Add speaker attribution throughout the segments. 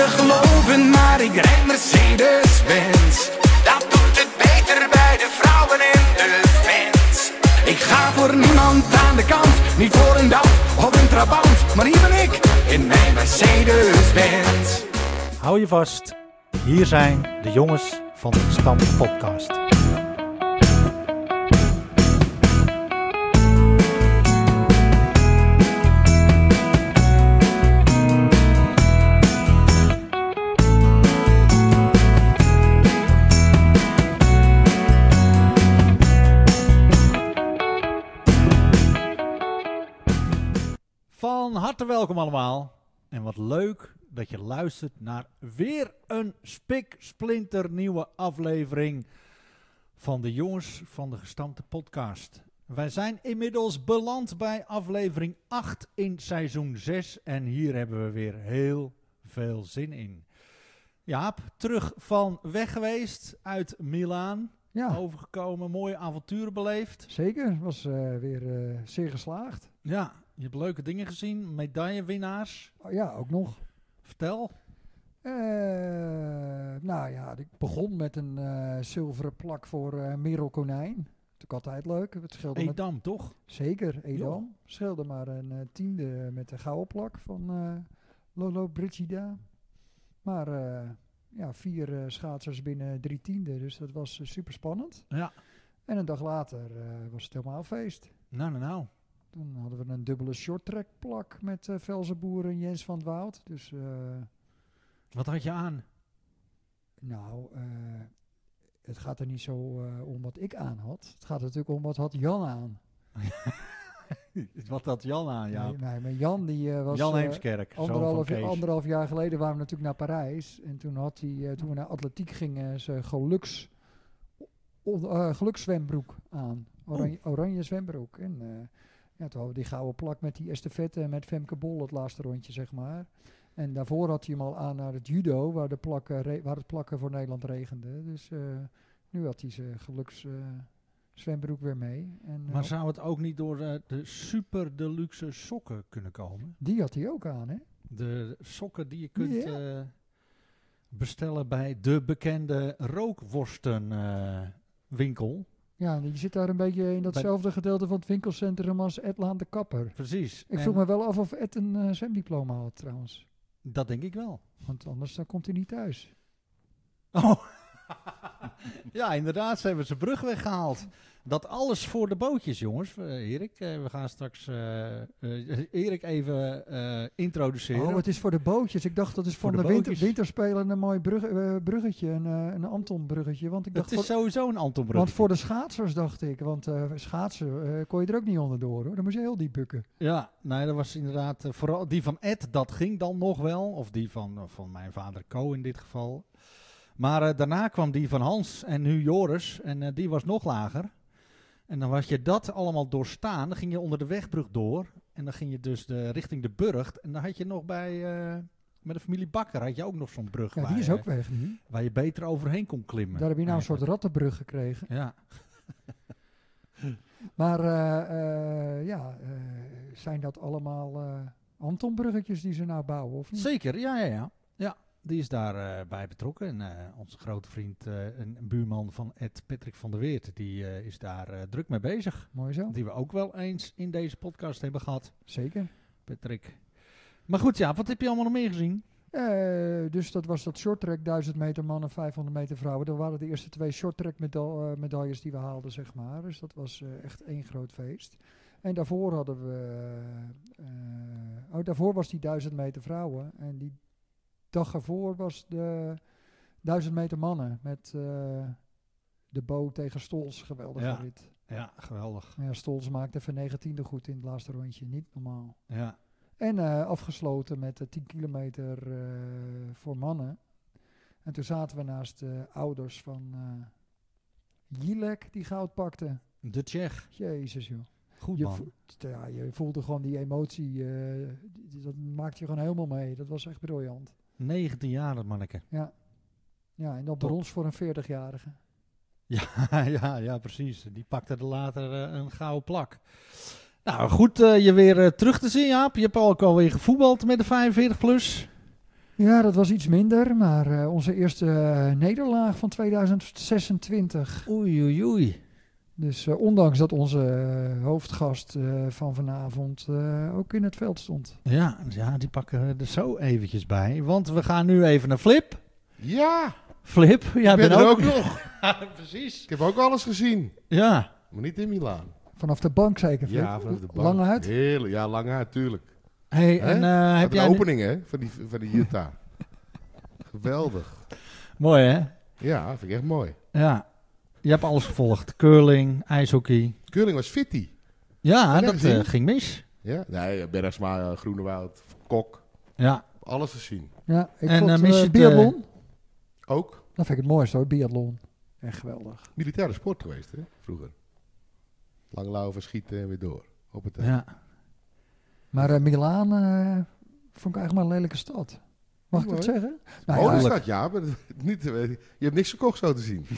Speaker 1: geloven, maar ik rijd Mercedes-Benz. Dat doet het beter bij de vrouwen en de fans. Ik ga voor niemand aan de kant, niet voor een DAF of een Trabant, maar hier ben ik in mijn Mercedes-Benz.
Speaker 2: Hou je vast, hier zijn de jongens van de Gestampte Podcast. Van harte welkom allemaal en wat leuk dat je luistert naar weer een spiksplinternieuwe aflevering van de jongens van de Gestampte Podcast. Wij zijn inmiddels beland bij aflevering 8 in seizoen 6 en hier hebben we weer heel veel zin in. Jaap, terug van weg geweest uit Milaan, overgekomen, mooie avonturen beleefd.
Speaker 3: Zeker, was weer zeer geslaagd.
Speaker 2: Ja, je hebt leuke dingen gezien, medaillewinnaars.
Speaker 3: Oh, ja, ook nog.
Speaker 2: Vertel.
Speaker 3: Ik begon met een zilveren plak voor Merel Konijn. Natuurlijk altijd leuk. Het scheelde
Speaker 2: Edam, toch?
Speaker 3: Zeker, Edam. Scheelde maar een tiende met de gouden plak van Lolo Brigida. Maar 4 schaatsers binnen 3 tienden, dus dat was super spannend.
Speaker 2: Ja.
Speaker 3: En een dag later was het helemaal feest.
Speaker 2: Nou.
Speaker 3: Toen hadden we een dubbele shorttrack plak met Velzenboer en Jens van het Woud. Dus,
Speaker 2: wat had je aan?
Speaker 3: Het gaat er niet zo om wat ik aan had. Het gaat natuurlijk om wat had Jan aan.
Speaker 2: Wat had Jan aan, ja.
Speaker 3: Nee, maar Jan die was...
Speaker 2: Jan Heemskerk,
Speaker 3: anderhalf jaar geleden waren we natuurlijk naar Parijs. En toen had hij, toen we naar atletiek gingen, zijn gelukszwembroek aan. Oranje zwembroek. En toen hadden we die gouden plak met die estafette en met Femke Bol het laatste rondje, zeg maar. En daarvoor had hij hem al aan naar het judo, waar het plakken voor Nederland regende. Dus nu had hij zijn zwembroek weer mee. En,
Speaker 2: maar zou het ook niet door de super deluxe sokken kunnen komen?
Speaker 3: Die had hij ook aan, hè?
Speaker 2: De sokken die je kunt bestellen bij de bekende rookworstenwinkel.
Speaker 3: Ja, die zit daar een beetje in datzelfde gedeelte van het winkelcentrum als Ed Laan de Kapper.
Speaker 2: Precies.
Speaker 3: Ik vroeg me wel af of Ed een zwemdiploma had trouwens.
Speaker 2: Dat denk ik wel.
Speaker 3: Want anders dan komt hij niet thuis.
Speaker 2: Oh, ja inderdaad, ze hebben zijn brug weggehaald. Dat alles voor de bootjes, jongens. Erik, we gaan straks Erik even introduceren.
Speaker 3: Oh, het is voor de bootjes. Ik dacht dat is van de winterspelen een mooi bruggetje, een Anton-bruggetje. Want ik dacht
Speaker 2: het is sowieso een Anton-bruggetje.
Speaker 3: Want voor de schaatsers dacht ik, want schaatsen kon je er ook niet onderdoor, hoor. Dan moest je heel diep bukken.
Speaker 2: Ja, nee, dat was inderdaad, vooral die van Ed, dat ging dan nog wel. Of die van mijn vader Co in dit geval. Maar daarna kwam die van Hans en nu Joris en die was nog lager. En dan was je dat allemaal doorstaan. Dan ging je onder de wegbrug door. En dan ging je dus richting de Burgt. En dan had je nog met de familie Bakker had je ook nog zo'n brug.
Speaker 3: Ja, die is ook weg nu.
Speaker 2: Waar je beter overheen kon klimmen.
Speaker 3: Daar heb je nou een soort rattenbrug gekregen.
Speaker 2: Ja.
Speaker 3: Maar zijn dat allemaal Anton-bruggetjes die ze nou bouwen, of niet?
Speaker 2: Zeker, ja. Die is daarbij betrokken. En onze grote vriend en buurman van Ed, Patrick van der Weert, die is daar druk mee bezig.
Speaker 3: Mooi zo.
Speaker 2: Die we ook wel eens in deze podcast hebben gehad.
Speaker 3: Zeker.
Speaker 2: Patrick. Maar goed, ja, wat heb je allemaal nog meer gezien?
Speaker 3: Dus dat was dat shorttrack, 1000 meter mannen, 500 meter vrouwen. Dat waren de eerste 2 shorttrack medailles die we haalden, zeg maar. Dus dat was echt één groot feest. En daarvoor hadden we... daarvoor was die 1000 meter vrouwen. En die dag ervoor was de 1000 meter mannen met de Bo tegen Stols. Geweldige rit.
Speaker 2: Ja, geweldig.
Speaker 3: Ja, Stols maakte even 19e goed in het laatste rondje. Niet normaal.
Speaker 2: Ja.
Speaker 3: En afgesloten met de 10 kilometer voor mannen. En toen zaten we naast de ouders van Jilek die goud pakte.
Speaker 2: De Tsjech.
Speaker 3: Jezus joh.
Speaker 2: Goed man.
Speaker 3: Je voelde gewoon die emotie. Dat maakte je gewoon helemaal mee. Dat was echt briljant.
Speaker 2: 19 jaar dat manneke.
Speaker 3: Ja, en dat brons voor een 40-jarige.
Speaker 2: Ja, precies. Die pakte er later een gouden plak. Nou, goed je weer terug te zien, Jaap. Je hebt ook alweer gevoetbald met de 45 plus.
Speaker 3: Ja, dat was iets minder, maar onze eerste nederlaag van 2026.
Speaker 2: Oei.
Speaker 3: Dus ondanks dat onze hoofdgast van vanavond ook in het veld stond.
Speaker 2: Ja, die pakken we er zo eventjes bij. Want we gaan nu even naar Flip.
Speaker 4: Ja,
Speaker 2: Flip, jij
Speaker 4: ik ben
Speaker 2: bent
Speaker 4: er ook nog.
Speaker 2: Ja, precies.
Speaker 4: Ik heb ook alles gezien.
Speaker 2: Ja.
Speaker 4: Maar niet in Milaan.
Speaker 3: Vanaf de bank zeker, Flip?
Speaker 4: Ja, vanaf de bank.
Speaker 3: Lang uit?
Speaker 4: Heerlijk. Ja, lang uit, tuurlijk.
Speaker 2: Hey,
Speaker 4: Hè?
Speaker 2: en heb
Speaker 4: De
Speaker 2: jij...
Speaker 4: opening, hè, van die Utah. Geweldig.
Speaker 2: Mooi, hè?
Speaker 4: Ja, vind ik echt mooi.
Speaker 2: Ja. Je hebt alles gevolgd. Curling, ijshockey.
Speaker 4: Curling was fitty.
Speaker 2: Ja,
Speaker 4: Heb je
Speaker 2: dat
Speaker 4: gezien?
Speaker 2: ging mis.
Speaker 4: Ja, nee, Bergsma, Groenewoud, Kok.
Speaker 2: Ja.
Speaker 4: Alles gezien.
Speaker 3: Ja, ik
Speaker 2: En,
Speaker 3: vond
Speaker 2: mis je het,
Speaker 3: biathlon,
Speaker 4: Ook
Speaker 3: dat vind ik het mooiste hoor, biathlon. Echt geweldig.
Speaker 4: militaire sport geweest, hè, vroeger. Langlaufen, schieten en weer door. Op het
Speaker 2: Ja.
Speaker 3: Maar Milaan vond ik eigenlijk maar een lelijke stad. Mag ik dat
Speaker 4: Mooi.
Speaker 3: zeggen? Nou,
Speaker 4: Mooie
Speaker 3: ja,
Speaker 4: stad, ja, maar niet, je hebt niks gekocht zo te zien.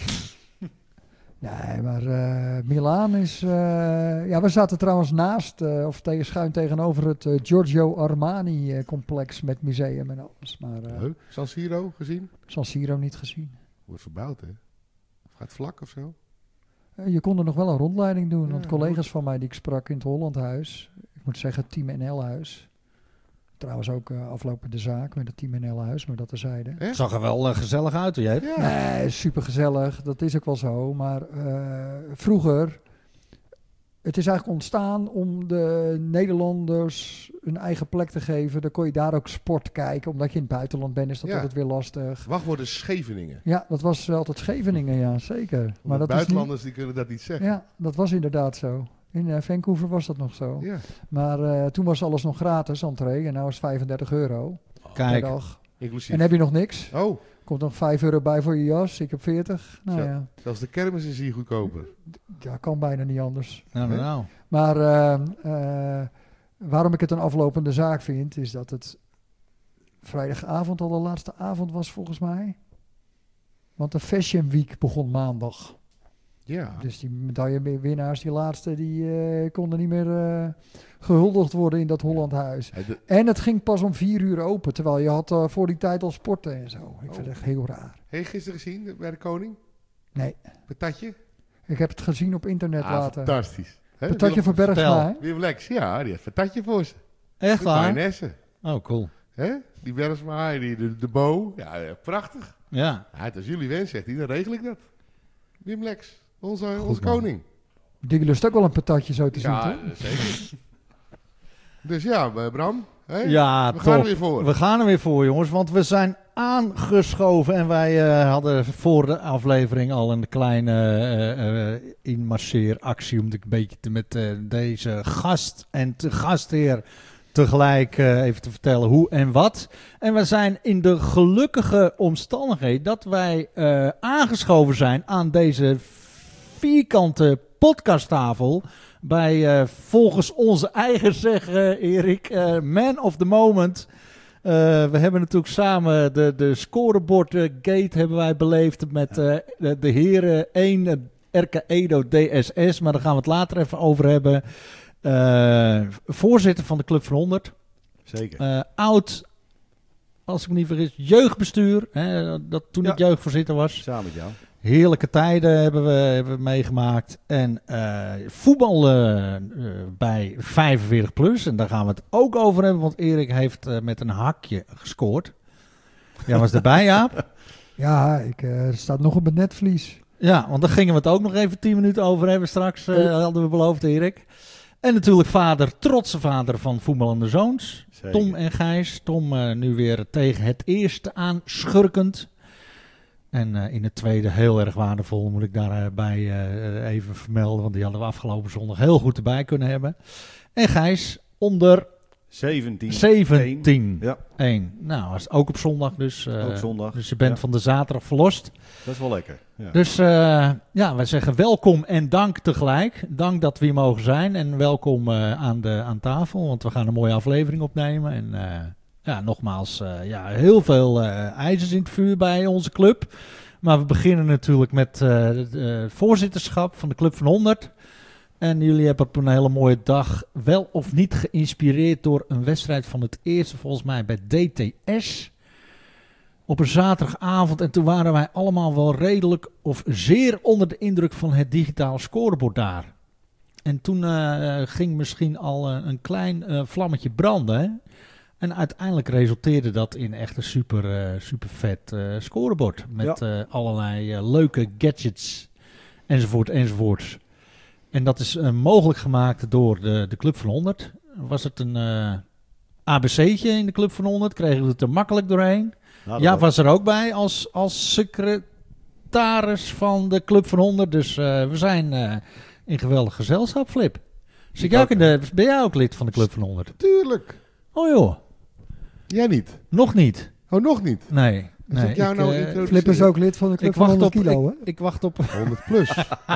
Speaker 3: nee, maar Milaan is... ja, we zaten trouwens naast, schuin tegenover het Giorgio Armani complex met museum en alles. Maar
Speaker 4: Leuk. San Siro gezien?
Speaker 3: San Siro niet gezien.
Speaker 4: Wordt verbouwd, hè? Of gaat vlak of zo?
Speaker 3: Je kon er nog wel een rondleiding doen,
Speaker 4: Ja,
Speaker 3: want collega's van mij die ik sprak in het Hollandhuis, ik moet zeggen Team NL-huis, trouwens ook aflopen de zaak met het Team NL-huis, maar dat terzijde.
Speaker 2: Het zag er wel gezellig uit, hoor, jij.
Speaker 4: Ja.
Speaker 3: Nee, super gezellig, dat is ook wel zo, maar vroeger, het is eigenlijk ontstaan om de Nederlanders een eigen plek te geven, dan kon je daar ook sport kijken, omdat je in het buitenland bent is dat
Speaker 4: Ja.
Speaker 3: altijd weer lastig.
Speaker 4: Wachtwoord is Scheveningen.
Speaker 3: Ja, dat was altijd Scheveningen, ja, zeker.
Speaker 4: Maar
Speaker 3: Maar dat is niet,
Speaker 4: buitenlanders die kunnen dat niet zeggen.
Speaker 3: ja, dat was inderdaad zo. In Vancouver was dat nog zo.
Speaker 4: Ja.
Speaker 3: Maar toen was alles nog gratis, entree. En nu is het €35 per
Speaker 2: Kijk.
Speaker 3: dag.
Speaker 4: Inclusief.
Speaker 3: En heb je nog niks?
Speaker 4: Oh,
Speaker 3: Komt nog €5 bij voor je jas. Ik heb 40. Nou
Speaker 4: Zo.
Speaker 3: ja,
Speaker 4: zelfs de kermis is hier goedkoper.
Speaker 3: ja, kan bijna niet anders.
Speaker 2: Nou.
Speaker 3: Maar waarom ik het een aflopende zaak vind, is dat het vrijdagavond al de laatste avond was volgens mij. Want de Fashion Week begon maandag.
Speaker 4: Ja.
Speaker 3: Dus die medaillewinnaars, die laatste, die konden niet meer gehuldigd worden in dat Hollandhuis.
Speaker 4: Hey,
Speaker 3: En het ging pas om 4 open, terwijl je had voor die tijd al sporten en zo. Ik vind het echt heel raar.
Speaker 4: Heb je gisteren gezien bij de koning?
Speaker 3: Nee,
Speaker 4: Patatje?
Speaker 3: ik heb het gezien op internet later.
Speaker 4: Fantastisch. Hè,
Speaker 3: Patatje voor Bergsma,
Speaker 2: vertel.
Speaker 3: hè?
Speaker 4: Wim Lex, ja, die heeft patatje voor ze.
Speaker 2: Echt
Speaker 4: Met
Speaker 2: waar?
Speaker 4: mayonaise.
Speaker 2: Oh, cool.
Speaker 4: Hè? Die Bergsma, de Bo. Ja, prachtig.
Speaker 2: Ja.
Speaker 4: Ja, als jullie wens, zegt hij, dan regel ik dat. Wim Lex, onze
Speaker 2: man.
Speaker 4: koning.
Speaker 3: Die lust ook wel een patatje zo te zien,
Speaker 4: Ja,
Speaker 3: toch?
Speaker 4: zeker. Dus ja, Bram. Hè?
Speaker 2: Ja,
Speaker 4: We gaan er
Speaker 2: top.
Speaker 4: weer voor.
Speaker 2: We gaan er weer voor, jongens, want we zijn aangeschoven en wij hadden voor de aflevering al een kleine inmarcheeractie om een beetje met deze gast en gastheer tegelijk even te vertellen hoe en wat. En we zijn in de gelukkige omstandigheid dat wij aangeschoven zijn aan deze vierkante podcasttafel bij volgens onze eigen zeggen, Erik, man of the moment. We hebben natuurlijk samen de scorebord gate hebben wij beleefd met de heren 1 RK Edo DSS, maar daar gaan we het later even over hebben. Voorzitter van de Club van 100.
Speaker 4: Zeker.
Speaker 2: Oud, als ik me niet vergis, jeugdbestuur. Dat toen ik jeugdvoorzitter was.
Speaker 5: Samen met jou.
Speaker 2: Heerlijke tijden hebben we meegemaakt. En voetballen bij 45 plus. En daar gaan we het ook over hebben. Want Erik heeft met een hakje gescoord. Jij was erbij, Jaap?
Speaker 3: Ja, er staat nog op het netvlies.
Speaker 2: Ja, want daar gingen we het ook nog even 10 minuten over hebben straks. Hadden we beloofd, Erik. En natuurlijk trotse vader van voetballende zoons.
Speaker 5: Zeker.
Speaker 2: Tom en Gijs. Tom nu weer tegen het eerste aanschurkend. En in het tweede heel erg waardevol, moet ik daarbij even vermelden. Want die hadden we afgelopen zondag heel goed erbij kunnen hebben. En Gijs onder 17.
Speaker 5: Ja,
Speaker 2: 1. Nou, was ook op zondag dus.
Speaker 5: ook zondag.
Speaker 2: Dus je bent
Speaker 5: Ja.
Speaker 2: van de zaterdag verlost.
Speaker 5: Dat is wel lekker. Ja.
Speaker 2: Dus ja, wij zeggen welkom en dank tegelijk. Dank dat we hier mogen zijn. En welkom aan tafel, want we gaan een mooie aflevering opnemen. En ja, nogmaals, heel veel ijzers in het vuur bij onze club. Maar we beginnen natuurlijk met het voorzitterschap van de Club van 100. En jullie hebben op een hele mooie dag wel of niet geïnspireerd door een wedstrijd van het eerste, volgens mij bij DTS. op een zaterdagavond. En toen waren wij allemaal wel redelijk of zeer onder de indruk van het digitale scorebord daar. En toen ging misschien al een klein vlammetje branden. Hè? En uiteindelijk resulteerde dat in echt een super vet scorebord. Met allerlei leuke gadgets enzovoorts. En dat is mogelijk gemaakt door de Club van 100. Was het een ABC'tje in de Club van 100? Kregen we het er makkelijk doorheen?
Speaker 5: Nou,
Speaker 2: Ja, was er ook bij als secretaris van de Club van 100. Dus we zijn in geweldig gezelschap, Flip. Ben jij ook lid van de Club van 100?
Speaker 4: Tuurlijk.
Speaker 2: Oh joh,
Speaker 4: Jij niet.
Speaker 2: nog niet.
Speaker 4: Oh, nog niet.
Speaker 2: Nee.
Speaker 4: Als ik jou nou
Speaker 2: eh,
Speaker 4: introduceer-
Speaker 3: Flip is ook lid van de Club
Speaker 2: ik
Speaker 3: van
Speaker 2: wacht
Speaker 3: 100
Speaker 2: op,
Speaker 3: kilo, hè?
Speaker 2: ik wacht op,
Speaker 4: 100 plus.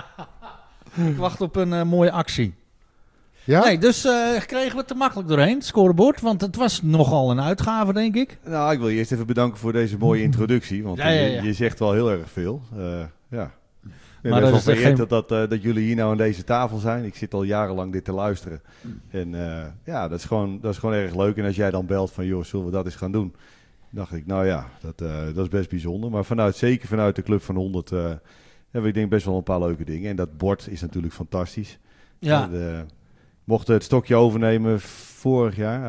Speaker 2: ik wacht op een mooie actie.
Speaker 4: Ja?
Speaker 2: Nee, dus kregen we het te makkelijk doorheen, het scorebord. Want het was nogal een uitgave, denk ik.
Speaker 5: Nou, ik wil je eerst even bedanken voor deze mooie introductie. Want
Speaker 2: Ja.
Speaker 5: Je zegt wel heel erg veel. Ja. Ik
Speaker 2: Maar
Speaker 5: ben
Speaker 2: dat
Speaker 5: wel
Speaker 2: is
Speaker 5: vereerd dat jullie hier nou aan deze tafel zijn. Ik zit al jarenlang dit te luisteren. En dat is gewoon erg leuk. En als jij dan belt van, joh, zullen we dat eens gaan doen? Dacht ik, nou ja, dat is best bijzonder. Maar zeker vanuit de Club van 100 hebben we, ik denk, best wel een paar leuke dingen. En dat bord is natuurlijk fantastisch.
Speaker 2: Ja,
Speaker 5: Mochten het stokje overnemen vorig jaar,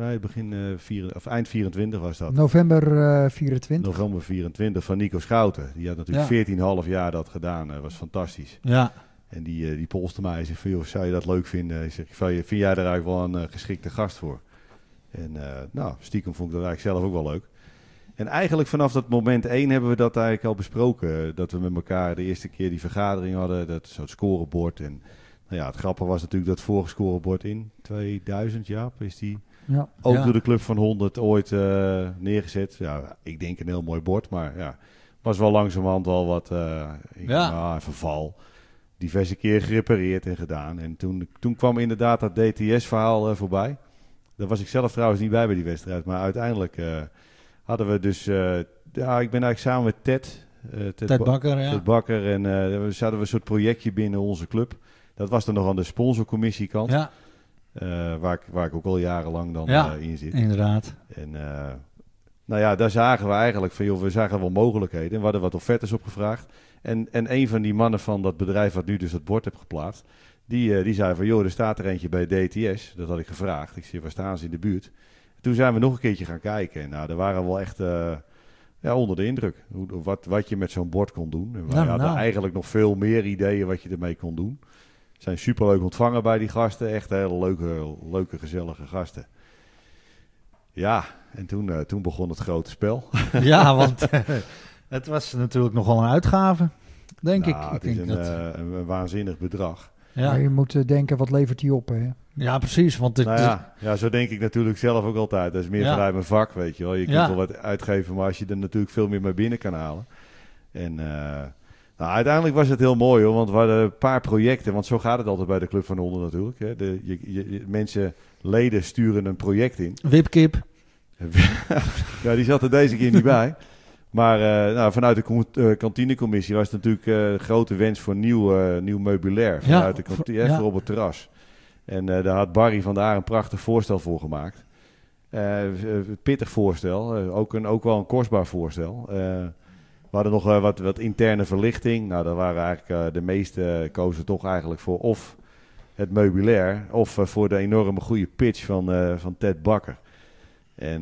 Speaker 5: eind 24 was dat.
Speaker 3: November 24.
Speaker 5: November 24 van Nico Schouten. Die had natuurlijk 14,5 jaar dat gedaan. Dat was fantastisch.
Speaker 2: ja.
Speaker 5: En die polste mij en zei van, joh, zou je dat leuk vinden? Ik zeg, vind jij er eigenlijk wel een geschikte gast voor? En stiekem vond ik dat eigenlijk zelf ook wel leuk. En eigenlijk vanaf dat moment 1 hebben we dat eigenlijk al besproken. Dat we met elkaar de eerste keer die vergadering hadden. Dat soort scorebord. En nou ja, het grappige was natuurlijk dat vorige scorebord in 2000, Jaap, is die ook door de Club van 100 ooit neergezet. Ja, ik denk een heel mooi bord, maar ja, was wel langzamerhand wel wat verval. Diverse keer gerepareerd en gedaan. En toen kwam inderdaad dat DTS-verhaal voorbij. Daar was ik zelf trouwens niet bij die wedstrijd. Maar uiteindelijk hadden we dus... ik ben eigenlijk samen met Ted
Speaker 2: Bakker, ja.
Speaker 5: Ted Bakker. En hadden we een soort projectje binnen onze club. Dat was dan nog aan de sponsorcommissiekant.
Speaker 2: Ja,
Speaker 5: Waar ik ook al jarenlang dan in zit.
Speaker 2: inderdaad.
Speaker 5: En daar zagen we eigenlijk van, joh, we zagen wel mogelijkheden. En we hadden wat offertes opgevraagd. En een van die mannen van dat bedrijf wat nu dus dat bord heeft geplaatst, die zei van, joh, er staat er eentje bij DTS. Dat had ik gevraagd. Ik zei, waar staan ze in de buurt? Toen zijn we nog een keertje gaan kijken. En daar waren we wel echt onder de indruk. Wat je met zo'n bord kon doen. En we hadden eigenlijk nog veel meer ideeën wat je ermee kon doen. Zijn superleuk ontvangen bij die gasten. Echt hele leuke gezellige gasten. Ja, en toen begon het grote spel.
Speaker 2: Ja, want het was natuurlijk nogal een uitgave, denk ik.
Speaker 5: Het is een waanzinnig bedrag.
Speaker 3: Ja. Maar je moet denken, wat levert die op, hè?
Speaker 2: Ja, precies. Want
Speaker 5: zo denk ik natuurlijk zelf ook altijd. Dat is meer vanuit mijn vak, weet je wel. Je kunt wel wat uitgeven, maar als je er natuurlijk veel meer mee binnen kan halen. En uiteindelijk was het heel mooi, hoor. Want we hadden een paar projecten. Want zo gaat het altijd bij de Club van 100 natuurlijk. Hè. Leden sturen een project in.
Speaker 2: Wipkip.
Speaker 5: Ja, die zat er deze keer niet bij. Maar vanuit de kantinecommissie was het natuurlijk een grote wens voor nieuw meubilair. Vanuit de kantine, voor op het terras. En daar had Barry van daar een prachtig voorstel voor gemaakt. Pittig voorstel. Ook wel een kostbaar voorstel. We hadden nog wat interne verlichting. Nou, daar waren eigenlijk de meeste kozen toch eigenlijk voor of het meubilair of voor de enorme goede pitch van Ted Bakker. En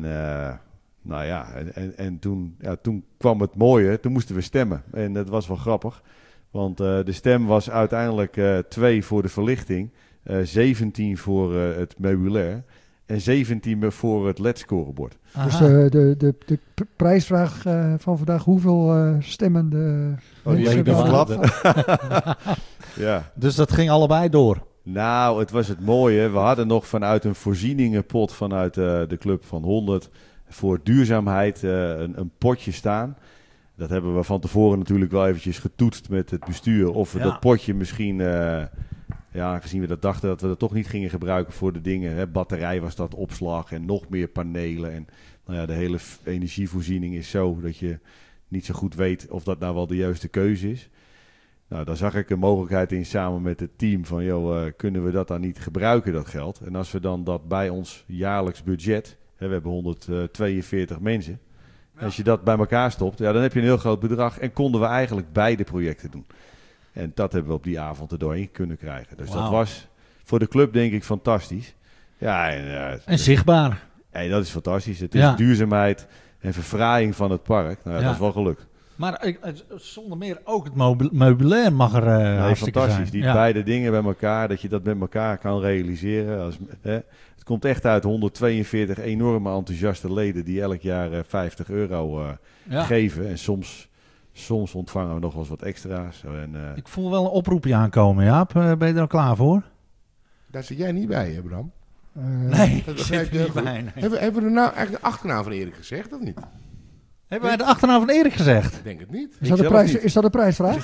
Speaker 5: toen kwam het mooie. Toen moesten we stemmen. En dat was wel grappig. Want de stem was uiteindelijk 2 voor de verlichting, 17 voor het meubilair en 17 voor het LED-scorebord.
Speaker 3: Dus de prijsvraag van vandaag, hoeveel stemmen de...
Speaker 5: Die heb ik verklapt. Ja.
Speaker 2: Dus dat ging allebei door.
Speaker 5: Nou, het was het mooie. We hadden nog vanuit een voorzieningenpot vanuit de Club van 100 voor duurzaamheid een potje staan. Dat hebben we van tevoren natuurlijk wel eventjes getoetst met het bestuur. Of we dat potje misschien, aangezien we dat dachten dat we dat toch niet gingen gebruiken voor de dingen. Hè, batterij was dat, opslag en nog meer panelen. En de hele energievoorziening is zo dat je niet zo goed weet of dat nou wel de juiste keuze is. Nou, daar zag ik een mogelijkheid in samen met het team van, kunnen we dat dan niet gebruiken, dat geld? En als we dan dat bij ons jaarlijks budget, we hebben 142 mensen, Als je dat bij elkaar stopt, dan heb je een heel groot bedrag. En konden we eigenlijk beide projecten doen. En dat hebben we op die avond er doorheen kunnen krijgen. Dus dat was voor de club denk ik fantastisch. Ja,
Speaker 2: en zichtbaar.
Speaker 5: Ja, dat is fantastisch. Het is duurzaamheid en verfraaiing van het park. Nou, dat is wel gelukt.
Speaker 2: Maar zonder meer ook het meubilair mag er hartstikke
Speaker 5: fantastisch.
Speaker 2: zijn.
Speaker 5: Die beide dingen bij elkaar, dat je dat met elkaar kan realiseren. Het komt echt uit 142 enorme enthousiaste leden die elk jaar €50 geven. En soms ontvangen we nog wel eens wat extra's.
Speaker 2: Ik voel wel een oproepje aankomen, Jaap. Ben je er al klaar voor?
Speaker 4: Daar zit jij niet bij, hè, Bram?
Speaker 2: Nee,
Speaker 4: dat
Speaker 2: ik zit er niet bij. Nee.
Speaker 4: Hebben we nou eigenlijk de achternaam van Erik gezegd, of niet?
Speaker 2: Hebben wij de achternaam van Erik gezegd?
Speaker 4: Ik denk het niet.
Speaker 3: Is dat de prijsvraag?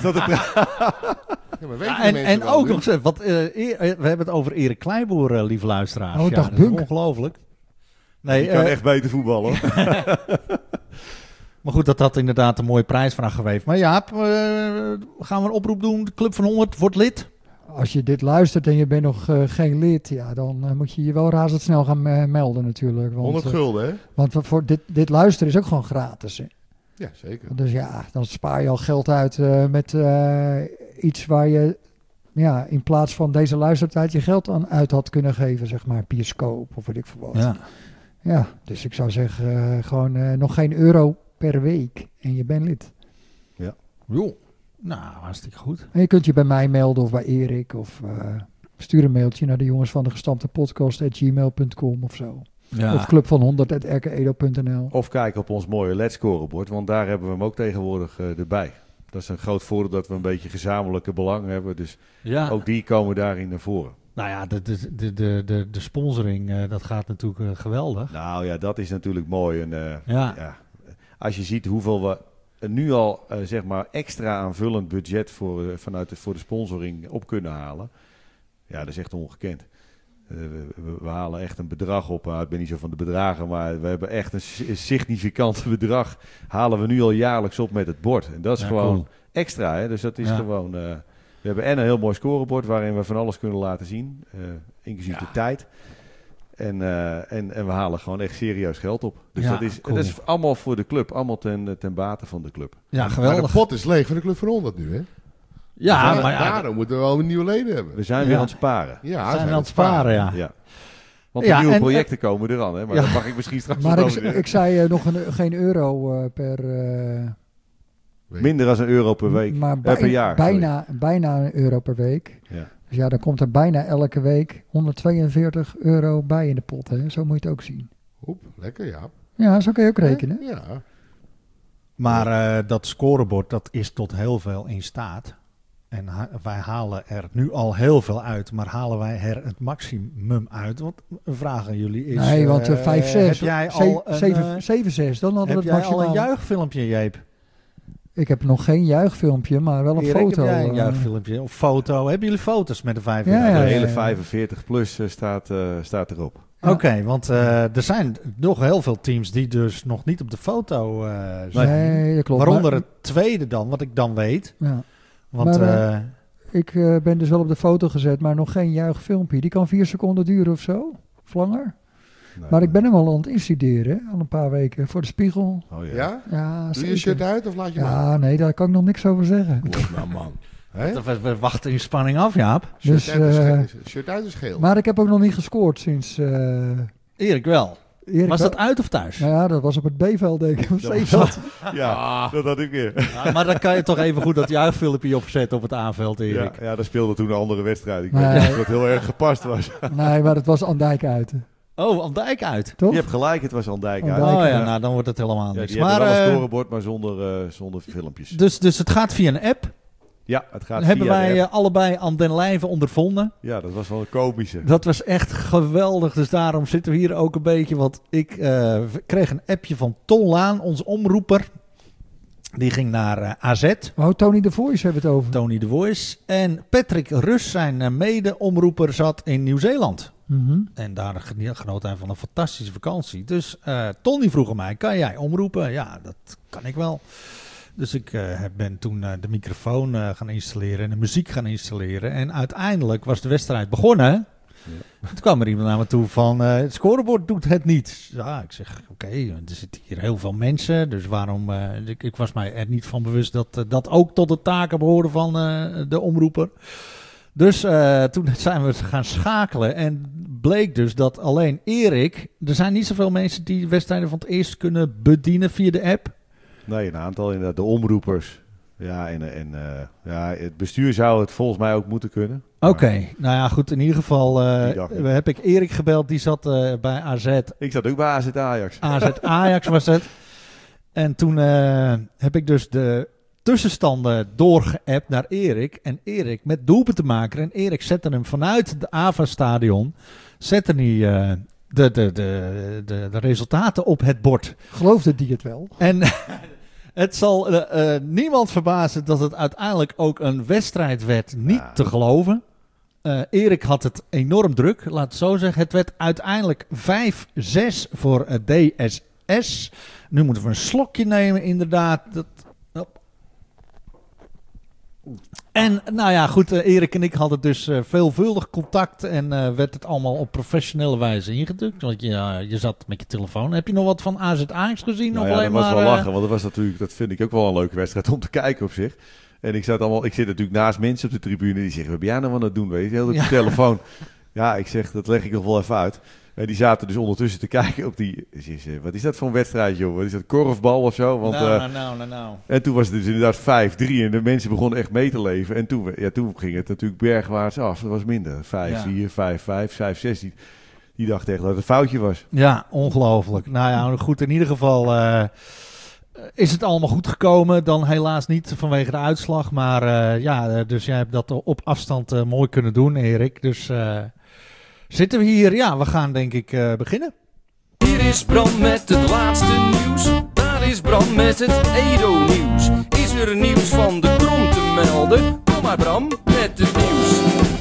Speaker 2: En ook nog eens, we hebben het over Erik Kleiboer, lieve luisteraars.
Speaker 3: Oh,
Speaker 2: dat is ongelooflijk.
Speaker 5: Nee, je kan echt beter voetballen.
Speaker 2: Maar goed, dat had inderdaad een mooie prijsvraag geweest. Maar Jaap, gaan we een oproep doen? De Club van 100 wordt lid.
Speaker 3: Als je dit luistert en je bent nog geen lid, dan moet je je wel razendsnel gaan melden natuurlijk. Want,
Speaker 4: 100 gulden, hè?
Speaker 3: Want voor dit luisteren is ook gewoon gratis. Hè?
Speaker 4: Ja, zeker.
Speaker 3: Dus ja, dan spaar je al geld uit met iets waar je in plaats van deze luistertijd je geld aan uit had kunnen geven. Zeg maar bioscoop of weet ik veel wat. Ja, dus ik zou zeggen gewoon nog geen euro per week en je bent lid.
Speaker 5: Ja.
Speaker 2: Joh. Nou, hartstikke goed. En
Speaker 3: je kunt je bij mij melden of bij Erik of stuur een mailtje naar de jongens van de gestampte podcast@gmail.com of zo. Ja. Of clubvan100@rkedo.nl.
Speaker 5: Of kijk op ons mooie LED-scorebord, want daar hebben we hem ook tegenwoordig erbij. Dat is een groot voordeel dat we een beetje gezamenlijke belang hebben. Dus ook die komen daarin naar voren.
Speaker 2: Nou ja, de sponsoring, dat gaat natuurlijk geweldig.
Speaker 5: Nou ja, dat is natuurlijk mooi. En, als je ziet hoeveel we nu al zeg maar extra aanvullend budget voor de sponsoring op kunnen halen. Ja, dat is echt ongekend. We halen echt een bedrag op. Ik ben niet zo van de bedragen, maar we hebben echt een significant bedrag. Halen we nu al jaarlijks op met het bord. En dat is gewoon extra. Hè? Dus dat is gewoon... we hebben een heel mooi scorebord waarin we van alles kunnen laten zien. Inclusief de tijd. En we halen gewoon echt serieus geld op. Dus dat is allemaal voor de club. Allemaal ten bate van de club.
Speaker 2: Ja, geweldig.
Speaker 4: Maar de pot is leeg van de Club van 100 nu, hè?
Speaker 2: Ja,
Speaker 4: maar daarom moeten we wel nieuwe leden hebben.
Speaker 5: We zijn weer aan het sparen.
Speaker 2: Ja, we zijn aan het sparen, ja.
Speaker 5: Want de nieuwe projecten komen eraan, hè? Maar dat mag ik misschien straks
Speaker 3: maar ik zei nog geen euro per...
Speaker 5: Minder dan €1 per week.
Speaker 3: Maar
Speaker 5: per jaar.
Speaker 3: Bijna €1 per week.
Speaker 5: Ja.
Speaker 3: Dus ja, dan komt er bijna elke week €142 bij in de pot. Hè? Zo moet je het ook zien.
Speaker 4: Oep, lekker, ja.
Speaker 3: Ja, zo kun je ook rekenen.
Speaker 4: Ja.
Speaker 2: Maar dat scorebord, dat is tot heel veel in staat. En wij halen er nu al heel veel uit. Maar halen wij er het maximum uit? Want een vraag aan jullie is...
Speaker 3: Nee, want 5-6.
Speaker 2: Heb jij al
Speaker 3: 7-6, dan hadden we het maximaal.
Speaker 2: Heb jij al een juichfilmpje, Jeep?
Speaker 3: Ik heb nog geen juichfilmpje, maar wel een foto.
Speaker 2: Heb jij een juichfilmpje of foto? Hebben jullie foto's met de 45?
Speaker 5: Ja, de hele 45 plus staat erop.
Speaker 2: Ja. Oké, want er zijn nog heel veel teams die dus nog niet op de foto zijn.
Speaker 3: Nee, dat klopt.
Speaker 2: Waaronder het tweede dan, wat ik dan weet.
Speaker 3: Ja.
Speaker 2: Want,
Speaker 3: maar, ik ben dus wel op de foto gezet, maar nog geen juichfilmpje. Die kan 4 seconden duren of zo, of langer. Nee, maar ik ben hem al aan het instuderen, al een paar weken, voor de spiegel.
Speaker 4: Oh ja?
Speaker 3: Ja,
Speaker 4: doe je je shirt uit of laat je
Speaker 3: maar? Nee, daar kan ik nog niks over zeggen.
Speaker 4: Nou man.
Speaker 2: We wachten in spanning af, Jaap.
Speaker 3: Dus,
Speaker 4: shirt uit is geel.
Speaker 3: Maar ik heb ook nog niet gescoord sinds...
Speaker 2: Erik wel. Was dat uit of thuis?
Speaker 3: Nou ja, dat was op het B-veld, denk ik.
Speaker 5: Ja, dat had ik weer.
Speaker 2: Ja, maar dan kan je toch even goed dat juichfilmpje opzetten op het A-veld, Erik.
Speaker 5: Ja, daar speelde toen een andere wedstrijd. Ik weet niet of dat heel erg gepast was.
Speaker 3: Nee, maar het was Andijk uit.
Speaker 2: Oh, Andijk uit.
Speaker 3: Toch?
Speaker 5: Je hebt gelijk, het was Andijk uit.
Speaker 2: Oh ja, nou dan wordt het helemaal niks.
Speaker 5: Die hebben wel een scorebord, maar zonder filmpjes.
Speaker 2: Dus het gaat via een app?
Speaker 5: Ja, het gaat
Speaker 2: hebben wij allebei aan den lijve ondervonden.
Speaker 5: Ja, dat was wel een komische.
Speaker 2: Dat was echt geweldig. Dus daarom zitten we hier ook een beetje. Want ik kreeg een appje van Ton Laan, onze omroeper. Die ging naar AZ.
Speaker 3: Oh, Tony The Voice hebben we het over.
Speaker 2: Tony The Voice. En Patrick Rus, zijn mede-omroeper, zat in Nieuw-Zeeland.
Speaker 3: Mm-hmm.
Speaker 2: En daar genoot hij van een fantastische vakantie. Dus Tony vroeg aan mij, kan jij omroepen? Ja, dat kan ik wel. Dus ik ben toen de microfoon gaan installeren en de muziek gaan installeren. En uiteindelijk was de wedstrijd begonnen. Toen kwam er iemand naar me toe van, het scorebord doet het niet. Ja, ik zeg, oké, er zitten hier heel veel mensen, dus waarom... ik was mij er niet van bewust dat dat ook tot de taken behoorde van de omroeper. Dus toen zijn we gaan schakelen en bleek dus dat alleen Erik... Er zijn niet zoveel mensen die wedstrijden van het eerst kunnen bedienen via de app.
Speaker 5: Nee, een aantal inderdaad. De omroepers. Ja, het bestuur zou het volgens mij ook moeten kunnen.
Speaker 2: Oké, nou ja, goed. In ieder geval heb ik Erik gebeld. Die zat bij AZ.
Speaker 5: Ik zat ook bij AZ Ajax.
Speaker 2: AZ Ajax was het. En toen heb ik dus de tussenstanden doorgeappt naar Erik. En Erik met doelpunten te maken. En Erik zette hem vanuit de AVA-stadion. Zette hij de resultaten op het bord.
Speaker 3: Geloofde die het wel?
Speaker 2: En... Het zal niemand verbazen dat het uiteindelijk ook een wedstrijd werd. Niet te geloven. Erik had het enorm druk, laat het zo zeggen. Het werd uiteindelijk 5-6 voor DSS. Nu moeten we een slokje nemen, inderdaad. En nou ja, goed, Erik en ik hadden dus veelvuldig contact en werd het allemaal op professionele wijze ingedrukt. Want je zat met je telefoon. Heb je nog wat van AZ Ajax gezien?
Speaker 5: Nou
Speaker 2: of
Speaker 5: ja,
Speaker 2: alleen
Speaker 5: dat was
Speaker 2: maar,
Speaker 5: wel lachen, want dat was natuurlijk, dat vind ik ook wel een leuke wedstrijd om te kijken op zich. En ik zit natuurlijk naast mensen op de tribune die zeggen, wat ben jij nou aan het doen? Weet je, heel op je telefoon. Ja, ik zeg, dat leg ik nog wel even uit. En die zaten dus ondertussen te kijken op die... Wat is dat voor een wedstrijd, joh? Wat is dat, korfbal of zo? Want,
Speaker 2: nou.
Speaker 5: En toen was het dus inderdaad 5-3 en de mensen begonnen echt mee te leven. En toen ging het natuurlijk bergwaarts af. Dat was minder. 5-4, 5-5, 5-6. Die dacht echt dat het een foutje was.
Speaker 2: Ja, ongelooflijk. Nou ja, goed, in ieder geval is het allemaal goed gekomen. Dan helaas niet vanwege de uitslag. Maar dus jij hebt dat op afstand mooi kunnen doen, Erik. Dus... zitten we hier? Ja, we gaan denk ik beginnen.
Speaker 1: Hier is Bram met het laatste nieuws. Daar is Bram met het Edo-nieuws. Is er nieuws van de Krom te melden? Kom maar Bram met het nieuws.